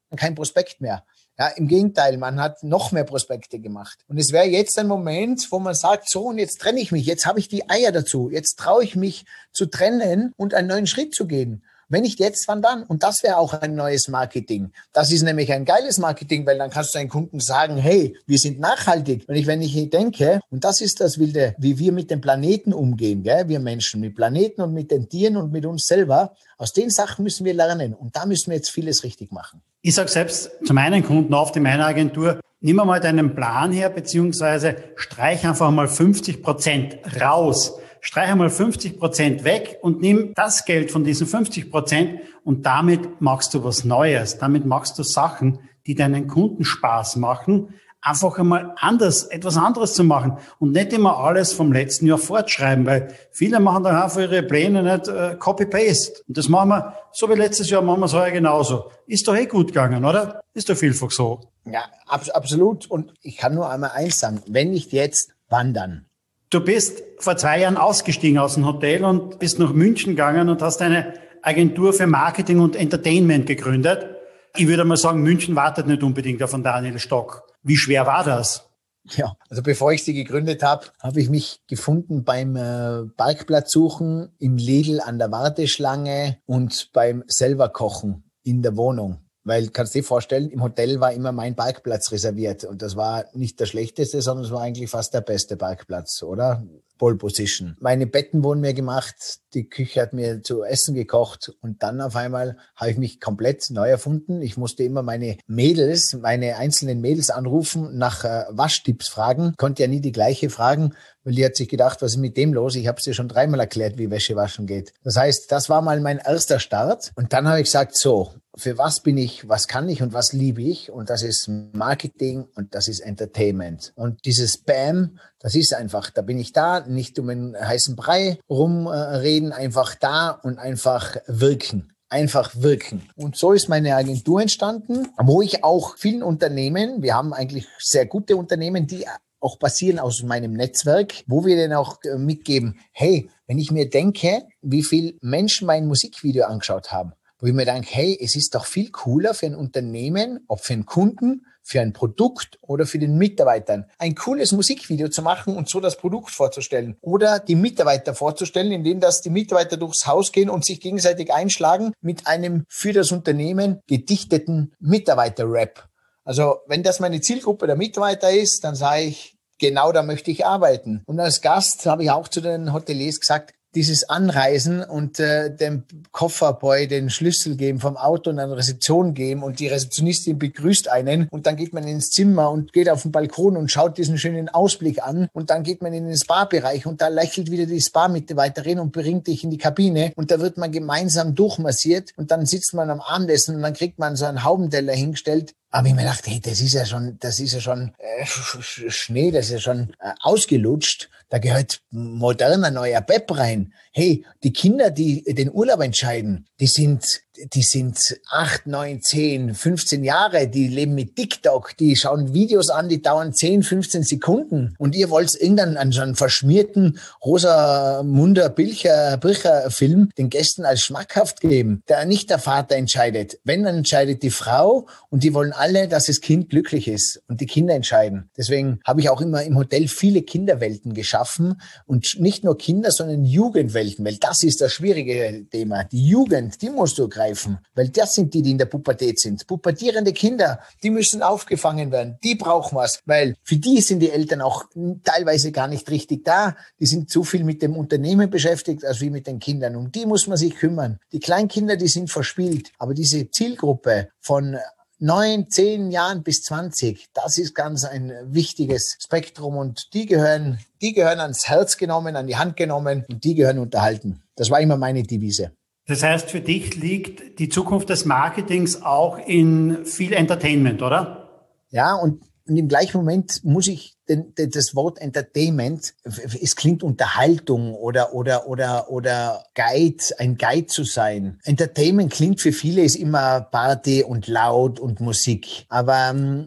kein Prospekt mehr. Ja, im Gegenteil, man hat noch mehr Prospekte gemacht. Und es wäre jetzt ein Moment, wo man sagt, so, und jetzt trenne ich mich, jetzt habe ich die Eier dazu, jetzt traue ich mich zu trennen und einen neuen Schritt zu gehen. Wenn nicht jetzt, wann dann? Und das wäre auch ein neues Marketing. Das ist nämlich ein geiles Marketing, weil dann kannst du deinen Kunden sagen, hey, wir sind nachhaltig. Und ich, wenn ich denke, und das ist das Wilde, wie wir mit dem Planeten umgehen, gell? Wir Menschen, mit Planeten und mit den Tieren und mit uns selber, aus den Sachen müssen wir lernen. Und da müssen wir jetzt vieles richtig machen. Ich sage selbst zu meinen Kunden oft in meiner Agentur, nimm mal deinen Plan her, beziehungsweise streich einfach mal fünfzig Prozent raus. Streich einmal fünfzig Prozent weg und nimm das Geld von diesen fünfzig Prozent und damit machst du was Neues. Damit machst du Sachen, die deinen Kunden Spaß machen, einfach einmal anders, etwas anderes zu machen und nicht immer alles vom letzten Jahr fortschreiben, weil viele machen dann einfach ihre Pläne nicht äh, Copy-Paste. Und das machen wir, so wie letztes Jahr, machen wir es heuer genauso. Ist doch eh gut gegangen, oder? Ist doch vielfach so. Ja, ab, absolut. Und ich kann nur einmal eins sagen, wenn nicht jetzt, wann dann? Du bist vor zwei Jahren ausgestiegen aus dem Hotel und bist nach München gegangen und hast eine Agentur für Marketing und Entertainment gegründet. Ich würde mal sagen, München wartet nicht unbedingt auf den Daniel Stock. Wie schwer war das? Ja, also bevor ich sie gegründet habe, habe ich mich gefunden beim äh, Parkplatzsuchen, im Lidl an der Warteschlange und beim selber Kochen in der Wohnung. Weil, kannst du dir vorstellen, im Hotel war immer mein Parkplatz reserviert. Und das war nicht der schlechteste, sondern es war eigentlich fast der beste Parkplatz, oder? Pole Position. Meine Betten wurden mir gemacht, die Küche hat mir zu essen gekocht und dann auf einmal habe ich mich komplett neu erfunden. Ich musste immer meine Mädels, meine einzelnen Mädels anrufen, nach äh, Waschtipps fragen, konnte ja nie die gleiche fragen, weil die hat sich gedacht, was ist mit dem los? Ich habe es dir schon dreimal erklärt, wie Wäsche waschen geht. Das heißt, das war mal mein erster Start und dann habe ich gesagt, so, für was bin ich, was kann ich und was liebe ich? Und das ist Marketing und das ist Entertainment. Und dieses Bam, das ist einfach, da bin ich da, nicht um einen heißen Brei rumreden, einfach da und einfach wirken. Einfach wirken. Und so ist meine Agentur entstanden, wo ich auch vielen Unternehmen, wir haben eigentlich sehr gute Unternehmen, die auch basieren aus meinem Netzwerk, wo wir dann auch mitgeben, hey, wenn ich mir denke, wie viel Menschen mein Musikvideo angeschaut haben, wo ich mir denke, hey, es ist doch viel cooler für ein Unternehmen, ob für einen Kunden, für ein Produkt oder für den Mitarbeitern, ein cooles Musikvideo zu machen und so das Produkt vorzustellen oder die Mitarbeiter vorzustellen, indem dass die Mitarbeiter durchs Haus gehen und sich gegenseitig einschlagen mit einem für das Unternehmen gedichteten Mitarbeiter-Rap. Also wenn das meine Zielgruppe der Mitarbeiter ist, dann sage ich, genau da möchte ich arbeiten. Und als Gast habe ich auch zu den Hoteliers gesagt, dieses Anreisen und äh, dem Kofferboy den Schlüssel geben vom Auto und eine Rezeption geben und die Rezeptionistin begrüßt einen und dann geht man ins Zimmer und geht auf den Balkon und schaut diesen schönen Ausblick an und dann geht man in den Spa-Bereich und da lächelt wieder die Spa-Mitarbeiterin und bringt dich in die Kabine und da wird man gemeinsam durchmassiert und dann sitzt man am Abendessen und dann kriegt man so einen Haubenteller hingestellt. Aber ich mir gedacht, hey, das ist ja schon, das ist ja schon äh, Schnee, das ist ja schon äh, ausgelutscht. Da gehört moderner, neuer Pep rein. Hey, die Kinder, die den Urlaub entscheiden, die sind, die sind acht, neun, zehn, fünfzehn Jahre, die leben mit TikTok, die schauen Videos an, die dauern zehn, fünfzehn Sekunden. Und ihr wollt irgendeinen einen, einen verschmierten Rosamunder Pilcher, Pilcher Film den Gästen als schmackhaft geben, der nicht der Vater entscheidet. Wenn, dann entscheidet die Frau und die wollen alle, dass das Kind glücklich ist und die Kinder entscheiden. Deswegen habe ich auch immer im Hotel viele Kinderwelten geschaffen und nicht nur Kinder, sondern Jugendwelten, weil das ist das schwierige Thema. Die Jugend, die musst du greifen, weil das sind die, die in der Pubertät sind. Pubertierende Kinder, die müssen aufgefangen werden, die brauchen was, weil für die sind die Eltern auch teilweise gar nicht richtig da. Die sind zu viel mit dem Unternehmen beschäftigt, als wie mit den Kindern. Um die muss man sich kümmern. Die Kleinkinder, die sind verspielt, aber diese Zielgruppe von neun, zehn Jahren bis zwanzig, das ist ganz ein wichtiges Spektrum und die gehören, die gehören ans Herz genommen, an die Hand genommen und die gehören unterhalten. Das war immer meine Devise. Das heißt, für dich liegt die Zukunft des Marketings auch in viel Entertainment, oder? Ja, und Und im gleichen Moment muss ich den, den, das Wort Entertainment, es klingt Unterhaltung oder, oder, oder, oder Guide, ein Guide zu sein. Entertainment klingt für viele ist immer Party und laut und Musik. Aber ähm,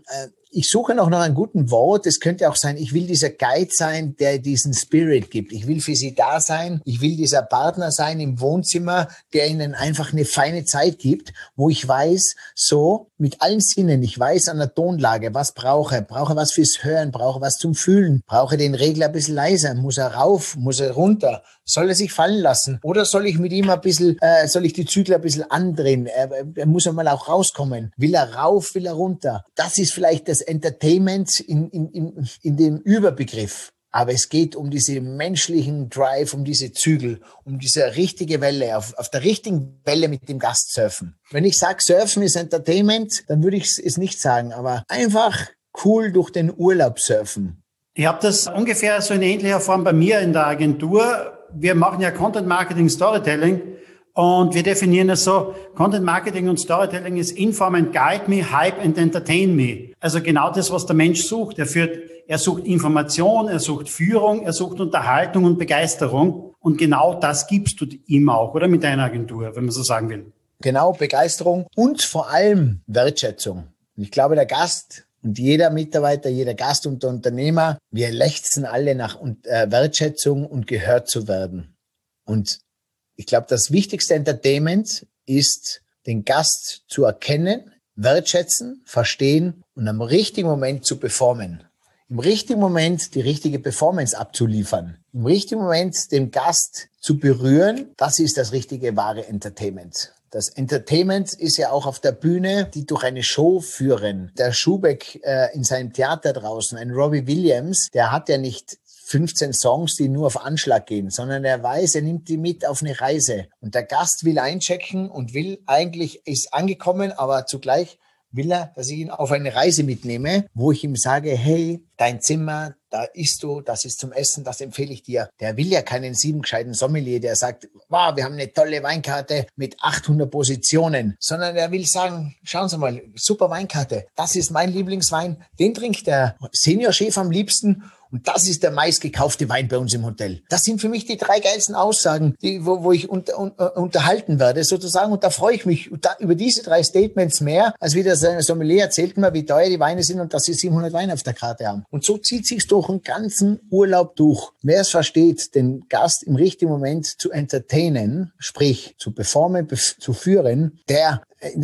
Ich suche noch nach einem guten Wort. Es könnte auch sein, ich will dieser Guide sein, der diesen Spirit gibt. Ich will für Sie da sein. Ich will dieser Partner sein im Wohnzimmer, der Ihnen einfach eine feine Zeit gibt, wo ich weiß, so mit allen Sinnen, ich weiß an der Tonlage, was brauche. Brauche was fürs Hören, brauche was zum Fühlen, brauche den Regler ein bisschen leiser. Muss er rauf, muss er runter? Soll er sich fallen lassen? Oder soll ich mit ihm ein bisschen, äh, soll ich die Zügel ein bisschen andrehen? Er, er muss einmal auch rauskommen. Will er rauf, will er runter? Das ist vielleicht das Entertainment in, in, in, in dem Überbegriff. Aber es geht um diese menschlichen Drive, um diese Zügel, um diese richtige Welle, auf, auf der richtigen Welle mit dem Gast surfen. Wenn ich sage, Surfen ist Entertainment, dann würde ich es nicht sagen, aber einfach cool durch den Urlaub surfen. Ich habe das ungefähr so in ähnlicher Form bei mir in der Agentur. Wir machen ja Content Marketing, Storytelling und wir definieren es so, Content Marketing und Storytelling ist Inform and Guide me, Hype and Entertain me. Also genau das, was der Mensch sucht. Er führt, er sucht Information, er sucht Führung, er sucht Unterhaltung und Begeisterung und genau das gibst du ihm auch, oder mit deiner Agentur, wenn man so sagen will. Genau, Begeisterung und vor allem Wertschätzung. Und ich glaube, der Gast und jeder Mitarbeiter, jeder Gast und der Unternehmer, wir lechzen alle nach Wertschätzung und gehört zu werden. Und ich glaube, das wichtigste Entertainment ist, den Gast zu erkennen, wertschätzen, verstehen und am richtigen Moment zu performen. Im richtigen Moment die richtige Performance abzuliefern. Im richtigen Moment den Gast zu berühren, das ist das richtige, wahre Entertainment. Das Entertainment ist ja auch auf der Bühne, die durch eine Show führen. Der Schubeck äh, in seinem Theater draußen, ein Robbie Williams, der hat ja nicht fünfzehn Songs, die nur auf Anschlag gehen, sondern er weiß, er nimmt die mit auf eine Reise. Und der Gast will einchecken und will eigentlich, ist angekommen, aber zugleich will er, dass ich ihn auf eine Reise mitnehme, wo ich ihm sage, hey, dein Zimmer, da isst du, das ist zum Essen, das empfehle ich dir. Der will ja keinen siebengescheiten Sommelier, der sagt, wow, wir haben eine tolle Weinkarte mit achthundert Positionen, sondern er will sagen, schauen Sie mal, super Weinkarte, das ist mein Lieblingswein, den trinkt der Seniorchef am liebsten. Und das ist der meistgekaufte Wein bei uns im Hotel. Das sind für mich die drei geilsten Aussagen, die, wo, wo ich unter, un, unterhalten werde, sozusagen. Und da freue ich mich da, über diese drei Statements mehr, als wie der Sommelier erzählt mir, wie teuer die Weine sind und dass sie siebenhundert Weine auf der Karte haben. Und so zieht sich's durch den ganzen Urlaub durch. Wer es versteht, den Gast im richtigen Moment zu entertainen, sprich zu performen, bef- zu führen, der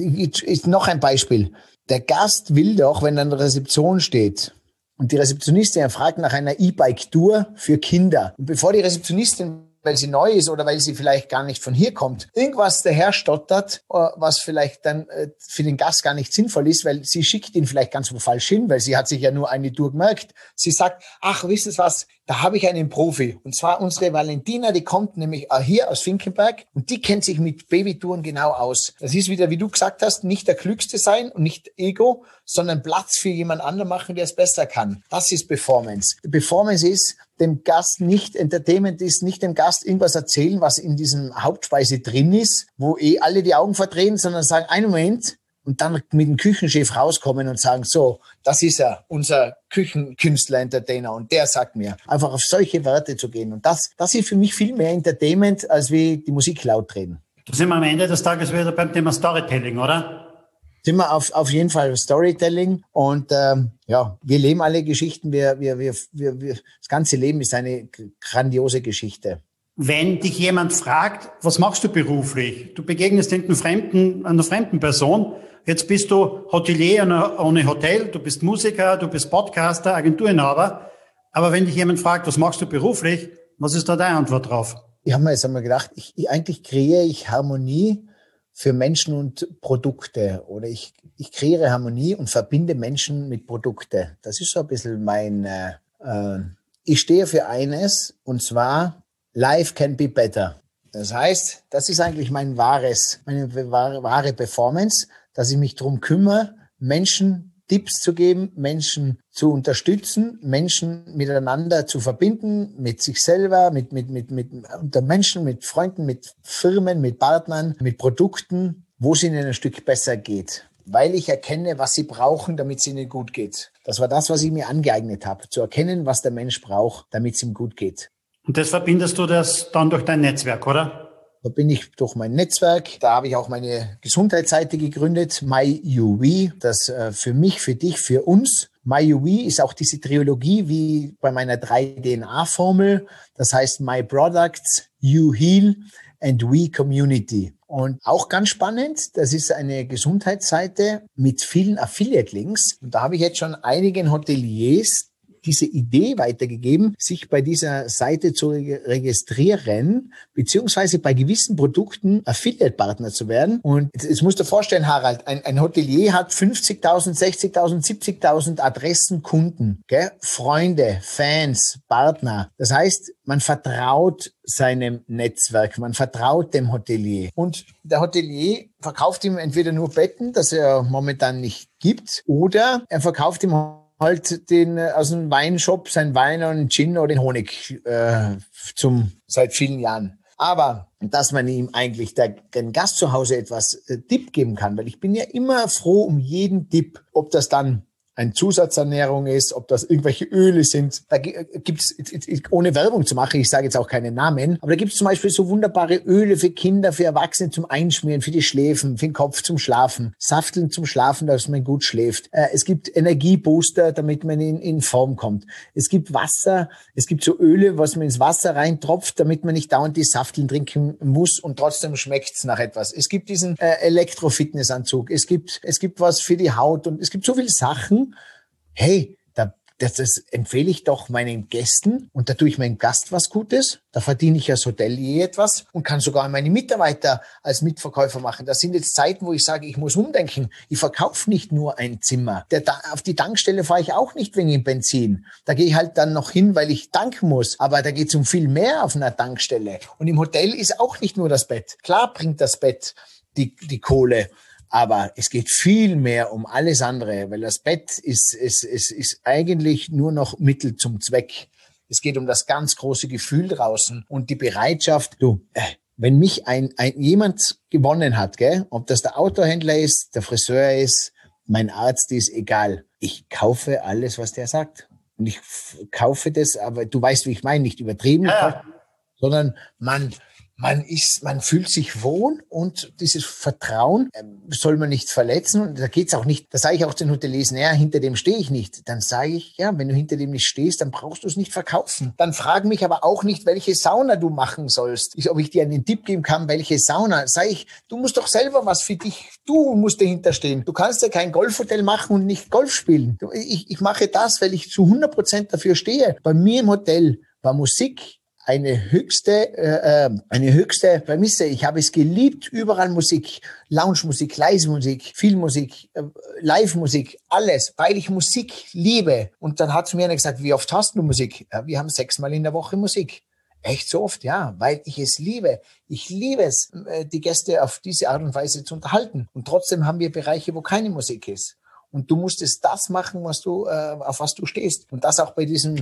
ist noch ein Beispiel. Der Gast will doch, wenn er an der Rezeption steht, und die Rezeptionistin fragt nach einer E-Bike-Tour für Kinder. Und bevor die Rezeptionistin, weil sie neu ist oder weil sie vielleicht gar nicht von hier kommt, irgendwas daher stottert, was vielleicht dann für den Gast gar nicht sinnvoll ist, weil sie schickt ihn vielleicht ganz falsch hin, weil sie hat sich ja nur eine Tour gemerkt. Sie sagt, ach, wissen Sie was, da habe ich einen Profi. Und zwar unsere Valentina, die kommt nämlich hier aus Finkenberg und die kennt sich mit Babytouren genau aus. Das ist wieder, wie du gesagt hast, nicht der Klügste sein und nicht Ego, sondern Platz für jemand anderen machen, der es besser kann. Das ist Performance. Performance ist, dem Gast nicht, Entertainment ist nicht dem Gast irgendwas erzählen, was in diesem Hauptspeise drin ist, wo eh alle die Augen verdrehen, sondern sagen, einen Moment, und dann mit dem Küchenchef rauskommen und sagen, so, das ist er, unser Küchenkünstler, Entertainer, und der sagt mir, einfach auf solche Werte zu gehen. Und das, das ist für mich viel mehr Entertainment, als wie die Musik laut reden. Da sind wir am Ende des Tages wieder beim Thema Storytelling, oder? Sind wir auf, auf jeden Fall Storytelling und ähm, ja, wir leben alle Geschichten, wir, wir, wir, wir, wir, das ganze Leben ist eine grandiose Geschichte. Wenn dich jemand fragt, was machst du beruflich? Du begegnest irgendeinem fremden, einer fremden Person. Jetzt bist du Hotelier ohne Hotel, du bist Musiker, du bist Podcaster, Agenturinhaber. Aber wenn dich jemand fragt, was machst du beruflich? Was ist da deine Antwort drauf? Ich habe mir jetzt einmal gedacht, ich, ich, eigentlich kreiere ich Harmonie für Menschen und Produkte oder ich, ich kreiere Harmonie und verbinde Menschen mit Produkte. Das ist so ein bisschen mein, äh, äh, ich stehe für eines und zwar Life can be better. Das heißt, das ist eigentlich mein wahres, meine wahre, wahre Performance, dass ich mich drum kümmere, Menschen Tipps zu geben, Menschen zu unterstützen, Menschen miteinander zu verbinden, mit sich selber, mit, mit, mit, mit, unter Menschen, mit Freunden, mit Firmen, mit Partnern, mit Produkten, wo es ihnen ein Stück besser geht. Weil ich erkenne, was sie brauchen, damit es ihnen gut geht. Das war das, was ich mir angeeignet habe, zu erkennen, was der Mensch braucht, damit es ihm gut geht. Und das verbindest du das dann durch dein Netzwerk, oder? Da bin ich durch mein Netzwerk, da habe ich auch meine Gesundheitsseite gegründet, MyUV, das äh, für mich, für dich, für uns MyUV ist auch diese Trilogie wie bei meiner drei D N A-Formel. Das heißt My Products, You Heal and We Community. Und auch ganz spannend, das ist eine Gesundheitsseite mit vielen Affiliate-Links. Und da habe ich jetzt schon einigen Hoteliers diese Idee weitergegeben, sich bei dieser Seite zu registrieren, beziehungsweise bei gewissen Produkten Affiliate-Partner zu werden. Und jetzt, jetzt musst du dir vorstellen, Harald, ein, ein Hotelier hat fünfzigtausend, sechzigtausend, siebzigtausend Adressen, Kunden, gell? Freunde, Fans, Partner. Das heißt, man vertraut seinem Netzwerk, man vertraut dem Hotelier. Und der Hotelier verkauft ihm entweder nur Betten, das er momentan nicht gibt, oder er verkauft ihm halt den aus dem Weinshop, sein Wein und Gin oder den Honig äh, zum seit vielen Jahren. Aber dass man ihm eigentlich der, den Gast zu Hause etwas äh, Tipp geben kann, weil ich bin ja immer froh um jeden Tipp, ob das dann ein Zusatzernährung ist, ob das irgendwelche Öle sind. Da gibt's, ohne Werbung zu machen, ich sage jetzt auch keine Namen, aber da gibt's zum Beispiel so wunderbare Öle für Kinder, für Erwachsene zum Einschmieren, für die Schläfen, für den Kopf zum Schlafen, Safteln zum Schlafen, dass man gut schläft. Es gibt Energiebooster, damit man in, in Form kommt. Es gibt Wasser, es gibt so Öle, was man ins Wasser reintropft, damit man nicht dauernd die Safteln trinken muss und trotzdem schmeckt's nach etwas. Es gibt diesen äh, Elektro-Fitnessanzug, es gibt, es gibt was für die Haut und es gibt so viele Sachen. Hey, da, das, das empfehle ich doch meinen Gästen und da tue ich meinem Gast was Gutes. Da verdiene ich als Hotelier etwas und kann sogar meine Mitarbeiter als Mitverkäufer machen. Das sind jetzt Zeiten, wo ich sage, ich muss umdenken. Ich verkaufe nicht nur ein Zimmer. Der, auf die Tankstelle fahre ich auch nicht wegen dem Benzin. Da gehe ich halt dann noch hin, weil ich tanken muss. Aber da geht es um viel mehr auf einer Tankstelle. Und im Hotel ist auch nicht nur das Bett. Klar bringt das Bett die, die Kohle. Aber es geht viel mehr um alles andere, weil das Bett ist, ist, ist, ist eigentlich nur noch Mittel zum Zweck. Es geht um das ganz große Gefühl draußen und die Bereitschaft. Du, äh, wenn mich ein, ein jemand gewonnen hat, gell, ob das der Autohändler ist, der Friseur ist, mein Arzt ist, egal. Ich kaufe alles, was der sagt. Und ich f- kaufe das, aber du weißt, wie ich meine, nicht übertrieben, Ja. sondern man... Man ist, man fühlt sich wohl und dieses Vertrauen ähm, soll man nicht verletzen und da geht's auch nicht, da sage ich auch den Hoteliers, naja, hinter dem stehe ich nicht. Dann sage ich, ja, wenn du hinter dem nicht stehst, dann brauchst du es nicht verkaufen. Dann frag mich aber auch nicht, welche Sauna du machen sollst. Ich, ob ich dir einen Tipp geben kann, welche Sauna. Sag ich, du musst doch selber was für dich, du musst dahinter stehen. Du kannst ja kein Golfhotel machen und nicht Golf spielen. Du, ich, ich mache das, weil ich zu hundert Prozent dafür stehe. Bei mir im Hotel war Musik eine höchste, äh, eine höchste Prämisse. Ich habe es geliebt, überall Musik, Lounge-Musik, leise Musik, viel Musik, äh, Live-Musik, alles, weil ich Musik liebe. Und dann hat zu mir einer gesagt, wie oft hast du Musik? Ja, wir haben sechsmal in der Woche Musik. Echt so oft? Ja, weil ich es liebe. Ich liebe es, die Gäste auf diese Art und Weise zu unterhalten. Und trotzdem haben wir Bereiche, wo keine Musik ist. Und du musstest das machen, was du, äh, auf was du stehst. Und das auch bei diesem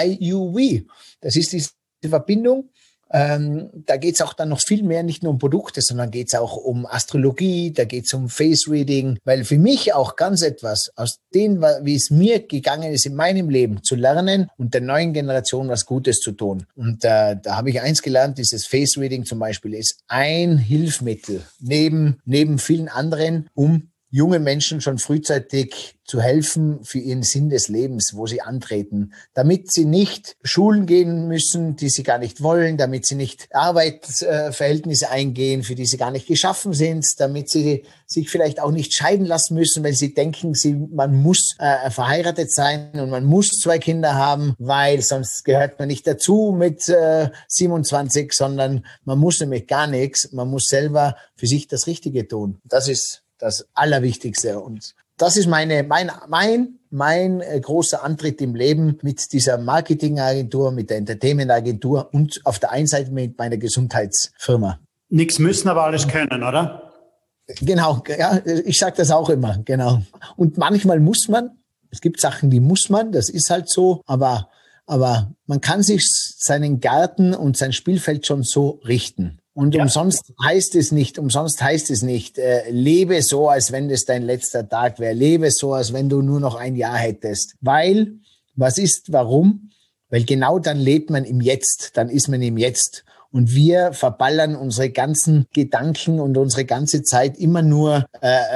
MyUV. Das ist diese Verbindung. Ähm, da geht's auch dann noch viel mehr, nicht nur um Produkte, sondern geht's auch um Astrologie, da geht's um Face Reading, weil für mich auch ganz etwas aus dem, wie es mir gegangen ist in meinem Leben, zu lernen und der neuen Generation was Gutes zu tun. Und äh, da habe ich eins gelernt, dieses Face Reading zum Beispiel ist ein Hilfsmittel neben, neben vielen anderen, um jungen Menschen schon frühzeitig zu helfen für ihren Sinn des Lebens, wo sie antreten, damit sie nicht Schulen gehen müssen, die sie gar nicht wollen, damit sie nicht Arbeitsverhältnisse eingehen, für die sie gar nicht geschaffen sind, damit sie sich vielleicht auch nicht scheiden lassen müssen, weil sie denken, sie, man muss äh, verheiratet sein und man muss zwei Kinder haben, weil sonst gehört man nicht dazu mit äh, siebenundzwanzig, sondern man muss nämlich gar nichts, man muss selber für sich das Richtige tun. Das ist das Allerwichtigste. Und das ist meine, mein, mein, mein äh, großer Antritt im Leben mit dieser Marketingagentur, mit der Entertainmentagentur und auf der einen Seite mit meiner Gesundheitsfirma. Nichts müssen, aber alles können, oder? Genau, ja, ich sage das auch immer, genau. Und manchmal muss man, es gibt Sachen, die muss man, das ist halt so, aber, aber man kann sich seinen Garten und sein Spielfeld schon so richten. Und ja. umsonst heißt es nicht, umsonst heißt es nicht, äh, lebe so, als wenn das dein letzter Tag wäre. Lebe so, als wenn du nur noch ein Jahr hättest. Weil, was ist, warum? Weil genau dann lebt man im Jetzt, dann ist man im Jetzt. Und wir verballern unsere ganzen Gedanken und unsere ganze Zeit immer nur äh,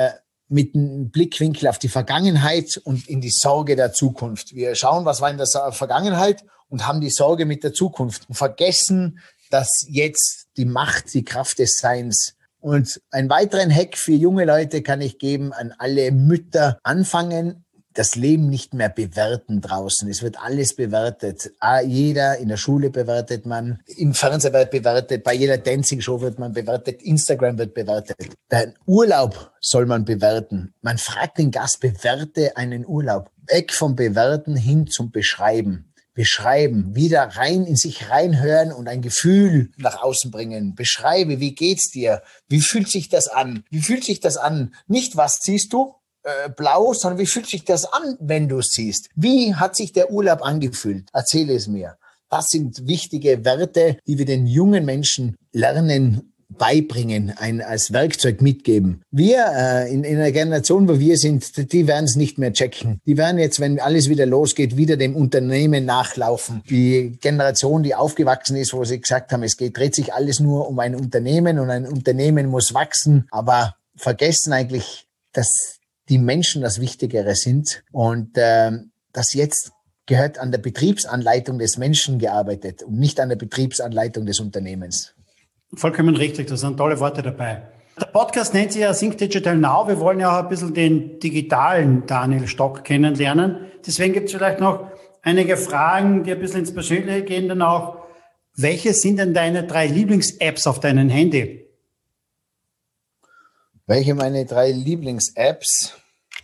mit einem Blickwinkel auf die Vergangenheit und in die Sorge der Zukunft. Wir schauen, was war in der Vergangenheit und haben die Sorge mit der Zukunft und vergessen, dass jetzt die Macht, die Kraft des Seins. Und einen weiteren Hack für junge Leute kann ich geben an alle Mütter: anfangen, das Leben nicht mehr bewerten draußen. Es wird alles bewertet. Jeder, in der Schule bewertet man, im Fernsehen wird bewertet, bei jeder Dancing-Show wird man bewertet, Instagram wird bewertet. Den Urlaub soll man bewerten. Man fragt den Gast, bewerte einen Urlaub. Weg vom Bewerten hin zum Beschreiben. Beschreiben, wieder rein in sich reinhören und ein Gefühl nach außen bringen. Beschreibe, wie geht's dir? Wie fühlt sich das an? Wie fühlt sich das an? Nicht, was siehst du? Äh, blau, sondern wie fühlt sich das an, wenn du es siehst? Wie hat sich der Urlaub angefühlt? Erzähle es mir. Das sind wichtige Werte, die wir den jungen Menschen lernen, beibringen, ein, als Werkzeug mitgeben. Wir äh, in, in einer Generation, wo wir sind, die werden es nicht mehr checken. Die werden jetzt, wenn alles wieder losgeht, wieder dem Unternehmen nachlaufen. Die Generation, die aufgewachsen ist, wo sie gesagt haben, es geht, dreht sich alles nur um ein Unternehmen und ein Unternehmen muss wachsen, aber vergessen eigentlich, dass die Menschen das Wichtigere sind und äh, das jetzt gehört an der Betriebsanleitung des Menschen gearbeitet und nicht an der Betriebsanleitung des Unternehmens. Vollkommen richtig, das sind tolle Worte dabei. Der Podcast nennt sich ja Think Digital Now. Wir wollen ja auch ein bisschen den digitalen Daniel Stock kennenlernen. Deswegen gibt es vielleicht noch einige Fragen, die ein bisschen ins Persönliche gehen dann auch. Welche sind denn deine drei Lieblings-Apps auf deinem Handy? Welche meine drei Lieblings-Apps?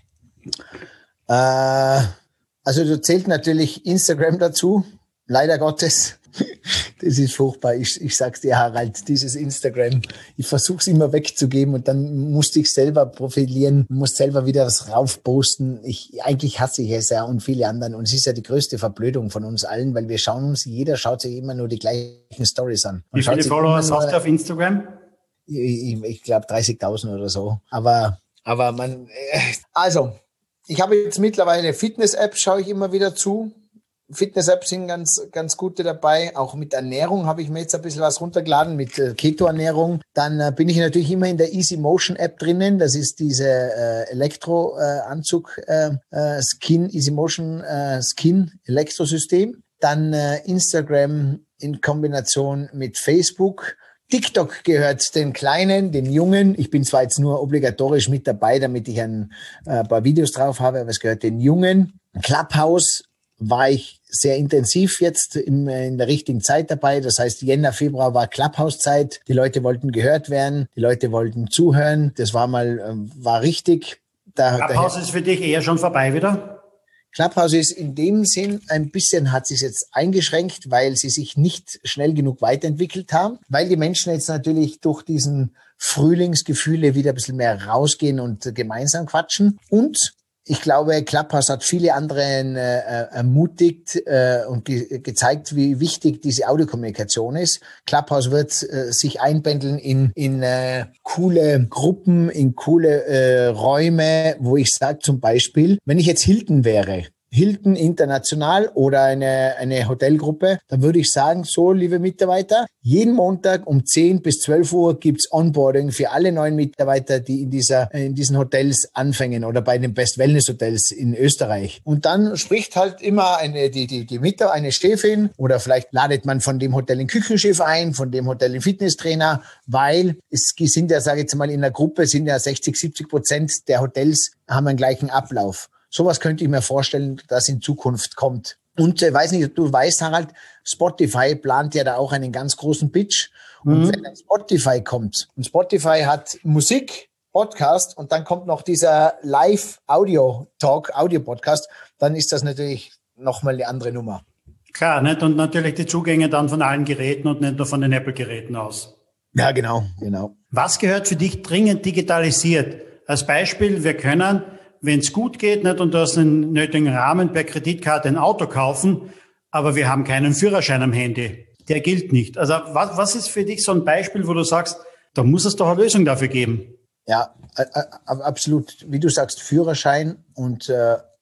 Äh, also da zählt natürlich Instagram dazu, leider Gottes. Das ist furchtbar. Ich, ich sag's dir, Harald, dieses Instagram, ich versuche es immer wegzugeben und dann musste ich selber profilieren, muss selber wieder was raufposten. Ich, eigentlich hasse ich es ja und viele anderen. Und es ist ja die größte Verblödung von uns allen, weil wir schauen uns, jeder schaut sich immer nur die gleichen Stories an. Wie viele Follower hast du auf Instagram? Ich, ich glaube dreißigtausend oder so. Aber, aber man, also, ich habe jetzt mittlerweile Fitness-Apps, schaue ich immer wieder zu. Fitness-Apps sind ganz, ganz gute dabei. Auch mit Ernährung habe ich mir jetzt ein bisschen was runtergeladen, mit äh, Keto-Ernährung. Dann äh, bin ich natürlich immer in der Easy Motion App drinnen. Das ist diese äh, Elektro-Anzug, äh, äh, Skin, Easy Motion äh, Skin Elektrosystem. Dann äh, Instagram in Kombination mit Facebook. TikTok gehört den Kleinen, den Jungen. Ich bin zwar jetzt nur obligatorisch mit dabei, damit ich ein äh, paar Videos drauf habe, aber es gehört den Jungen. Clubhouse war ich sehr intensiv jetzt in, in der richtigen Zeit dabei. Das heißt, Jänner, Februar war Clubhouse-Zeit. Die Leute wollten gehört werden, die Leute wollten zuhören. Das war mal, äh, war richtig. Da, Clubhouse ist für dich eher schon vorbei wieder? Clubhouse ist in dem Sinn ein bisschen, hat sich jetzt eingeschränkt, weil sie sich nicht schnell genug weiterentwickelt haben, weil die Menschen jetzt natürlich durch diesen Frühlingsgefühle wieder ein bisschen mehr rausgehen und gemeinsam quatschen. Und ich glaube, Clubhouse hat viele anderen äh, ermutigt äh, und ge- gezeigt, wie wichtig diese Audiokommunikation ist. Clubhouse wird äh, sich einpendeln in in äh, coole Gruppen, in coole äh, Räume, wo ich sage zum Beispiel, wenn ich jetzt Hilton wäre, Hilton International oder eine eine Hotelgruppe, dann würde ich sagen, so, liebe Mitarbeiter, jeden Montag um zehn bis zwölf Uhr gibt's Onboarding für alle neuen Mitarbeiter, die in dieser in diesen Hotels anfangen oder bei den Best Wellness Hotels in Österreich. Und dann spricht halt immer eine die die die Mitarbeiter, eine Chefin oder vielleicht ladet man von dem Hotel den Küchenchef ein, von dem Hotel den Fitnesstrainer, weil es sind ja, sage ich jetzt mal, in der Gruppe sind ja sechzig, siebzig Prozent der Hotels haben einen gleichen Ablauf. Sowas könnte ich mir vorstellen, dass in Zukunft kommt. Und äh, weiß nicht, ob du weißt, Harald, Spotify plant ja da auch einen ganz großen Pitch. Und mhm. wenn dann Spotify kommt, und Spotify hat Musik, Podcast und dann kommt noch dieser Live-Audio-Talk, Audio-Podcast, dann ist das natürlich nochmal eine andere Nummer. Klar, nicht? Und natürlich die Zugänge dann von allen Geräten und nicht nur von den Apple-Geräten aus. Ja, genau, genau. Was gehört für dich dringend digitalisiert? Als Beispiel, wir können, wenn es gut geht, nicht, und du hast einen nötigen Rahmen, per Kreditkarte ein Auto kaufen, aber wir haben keinen Führerschein am Handy. Der gilt nicht. Also was, was ist für dich so ein Beispiel, wo du sagst, da muss es doch eine Lösung dafür geben? Ja, absolut. Wie du sagst, Führerschein und äh,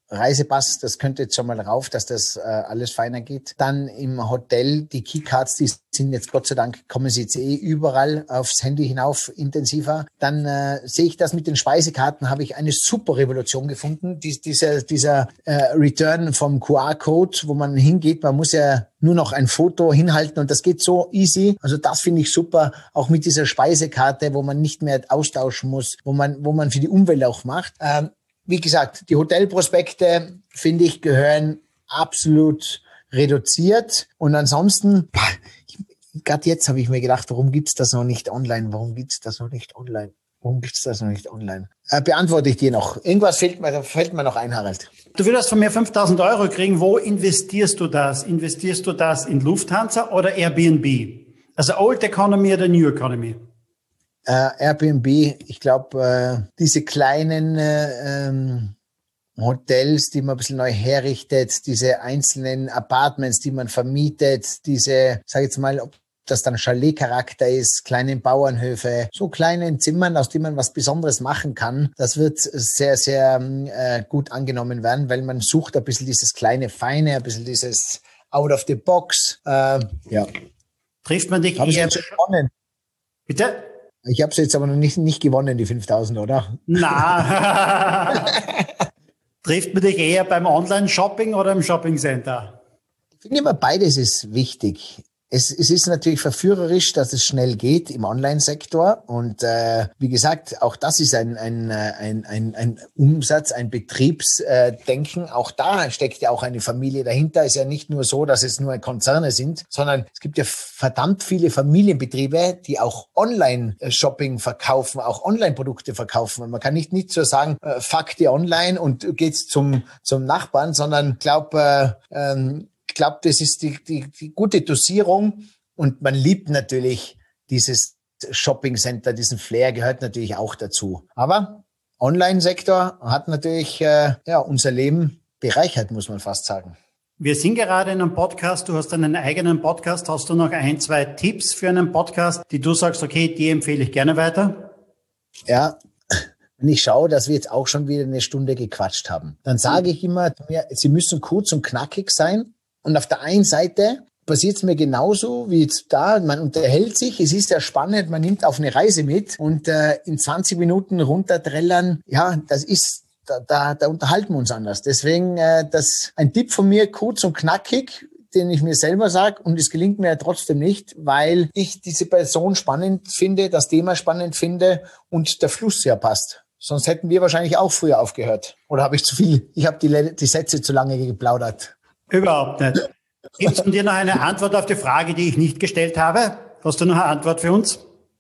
Reisepass, das könnte jetzt schon mal rauf, dass das äh, alles feiner geht. Dann im Hotel, die Keycards, die sind jetzt Gott sei Dank, kommen sie jetzt eh überall aufs Handy hinauf intensiver. Dann äh, sehe ich das mit den Speisekarten, habe ich eine super Revolution gefunden. Dies, dieser dieser äh, Return vom Q R-Code, wo man hingeht, man muss ja nur noch ein Foto hinhalten und das geht so easy. Also das finde ich super, auch mit dieser Speisekarte, wo man nicht mehr austauschen muss, wo man wo man für die Umwelt auch macht. Ähm, Wie gesagt, die Hotelprospekte, finde ich, gehören absolut reduziert. Und ansonsten, gerade jetzt habe ich mir gedacht, warum gibt's das noch nicht online? Warum gibt's das noch nicht online? Warum gibt's das noch nicht online? Äh, beantworte ich dir noch. Irgendwas fällt mir, fällt mir noch ein, Harald. Du würdest von mir fünftausend Euro kriegen. Wo investierst du das? Investierst du das in Lufthansa oder Airbnb? Also Old Economy oder New Economy? Uh, Airbnb, ich glaube, uh, diese kleinen uh, um, Hotels, die man ein bisschen neu herrichtet, diese einzelnen Apartments, die man vermietet, diese, sag ich jetzt mal, ob das dann Chalet-Charakter ist, kleine Bauernhöfe, so kleinen Zimmern, aus denen man was Besonderes machen kann, das wird sehr, sehr uh, gut angenommen werden, weil man sucht ein bisschen dieses kleine Feine, ein bisschen dieses out of the box. Uh, ja. Trifft man dich Haben eher... Sie schon gewonnen? Bitte? Ich habe es jetzt aber noch nicht, nicht gewonnen, die fünftausend, oder? Na. Trifft man dich eher beim Online-Shopping oder im Shopping-Center? Ich finde immer, beides ist wichtig. Es, es ist natürlich verführerisch, dass es schnell geht im Online-Sektor. Und äh, wie gesagt, auch das ist ein, ein, ein, ein, ein Umsatz, ein Betriebsdenken. Auch da steckt ja auch eine Familie dahinter. Es ist ja nicht nur so, dass es nur Konzerne sind, sondern es gibt ja verdammt viele Familienbetriebe, die auch Online-Shopping verkaufen, auch Online-Produkte verkaufen. Und man kann nicht, nicht so sagen, äh, fuck die online und geht's zum, zum Nachbarn, sondern ich glaube, äh, ähm, Ich glaube, das ist die, die, die gute Dosierung und man liebt natürlich dieses Shopping Center, diesen Flair gehört natürlich auch dazu. Aber Online-Sektor hat natürlich äh, ja unser Leben bereichert, muss man fast sagen. Wir sind gerade in einem Podcast, du hast einen eigenen Podcast. Hast du noch ein, zwei Tipps für einen Podcast, die du sagst, okay, die empfehle ich gerne weiter? Ja, wenn ich schaue, dass wir jetzt auch schon wieder eine Stunde gequatscht haben, dann sage ich immer, sie müssen kurz und knackig sein. Und auf der einen Seite passiert es mir genauso wie jetzt da. Man unterhält sich, es ist ja spannend, man nimmt auf eine Reise mit und äh, in zwanzig Minuten runterträllern, ja, das ist, da, da, da unterhalten wir uns anders. Deswegen äh, das ein Tipp von mir, kurz und knackig, den ich mir selber sage und es gelingt mir ja trotzdem nicht, weil ich diese Person spannend finde, das Thema spannend finde und der Fluss ja passt. Sonst hätten wir wahrscheinlich auch früher aufgehört. Oder habe ich zu viel, ich habe die, die Sätze zu lange geplaudert. Überhaupt nicht. Gibt es von dir noch eine Antwort auf die Frage, die ich nicht gestellt habe? Hast du noch eine Antwort für uns?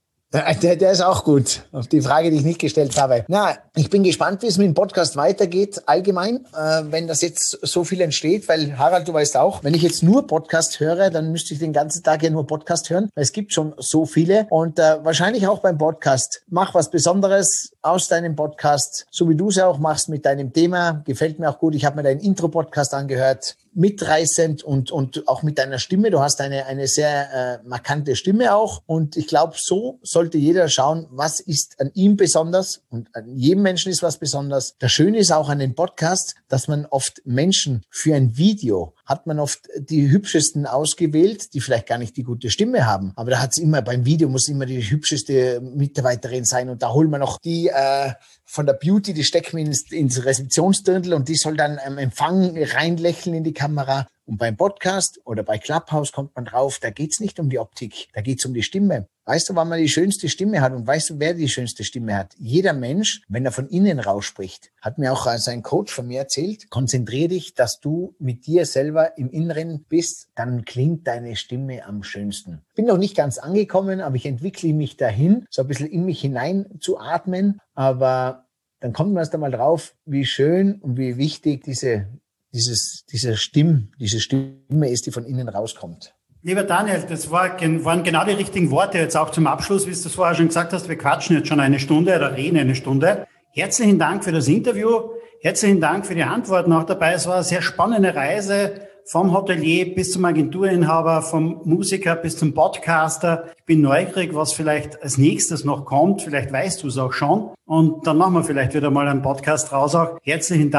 Der, der ist auch gut, auf die Frage, die ich nicht gestellt habe. Na, ich bin gespannt, wie es mit dem Podcast weitergeht, allgemein, äh, wenn das jetzt so viel entsteht, weil, Harald, du weißt auch, wenn ich jetzt nur Podcast höre, dann müsste ich den ganzen Tag ja nur Podcast hören, weil es gibt schon so viele und äh, wahrscheinlich auch beim Podcast. Mach was Besonderes aus deinem Podcast, so wie du es ja auch machst mit deinem Thema, gefällt mir auch gut. Ich habe mir deinen Intro-Podcast angehört, mitreißend und und auch mit deiner Stimme. Du hast eine eine sehr äh, markante Stimme auch und ich glaube, so sollte jeder schauen, was ist an ihm besonders und an jedem Menschen ist was besonders. Das Schöne ist auch an den Podcast, dass man oft Menschen für ein Video hat man oft die hübschesten ausgewählt, die vielleicht gar nicht die gute Stimme haben. Aber da hat's immer, beim Video muss immer die hübscheste Mitarbeiterin sein und da holen wir noch die äh, von der Beauty, die stecken wir ins, ins Rezeptionsdirndl und die soll dann am Empfang reinlächeln in die Kamera. Und beim Podcast oder bei Clubhouse kommt man drauf, da geht's nicht um die Optik, da geht's um die Stimme. Weißt du, wann man die schönste Stimme hat und weißt du, wer die schönste Stimme hat? Jeder Mensch, wenn er von innen raus spricht, hat mir auch also ein Coach von mir erzählt, konzentrier dich, dass du mit dir selber im Inneren bist, dann klingt deine Stimme am schönsten. Bin noch nicht ganz angekommen, aber ich entwickle mich dahin, so ein bisschen in mich hinein zu atmen, aber dann kommt man erst einmal drauf, wie schön und wie wichtig diese Dieses, diese Stimme, diese Stimme ist, die von innen rauskommt. Lieber Daniel, das war, waren genau die richtigen Worte jetzt auch zum Abschluss, wie du es vorher schon gesagt hast. Wir quatschen jetzt schon eine Stunde oder reden eine Stunde. Herzlichen Dank für das Interview. Herzlichen Dank für die Antworten auch dabei. Es war eine sehr spannende Reise vom Hotelier bis zum Agenturinhaber, vom Musiker bis zum Podcaster. Ich bin neugierig, was vielleicht als nächstes noch kommt. Vielleicht weißt du es auch schon. Und dann machen wir vielleicht wieder mal einen Podcast raus auch. Herzlichen Dank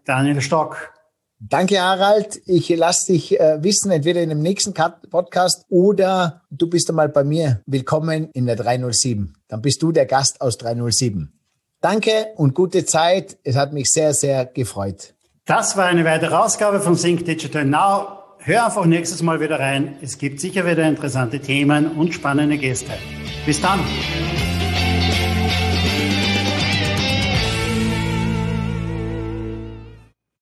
Daniel Stock. Danke, Harald. Ich lasse dich äh, wissen, entweder in dem nächsten Podcast oder du bist einmal bei mir. Willkommen in der drei null sieben. Dann bist du der Gast aus drei null sieben. Danke und gute Zeit. Es hat mich sehr, sehr gefreut. Das war eine weitere Ausgabe von Think Digital Now. Hör einfach nächstes Mal wieder rein. Es gibt sicher wieder interessante Themen und spannende Gäste. Bis dann.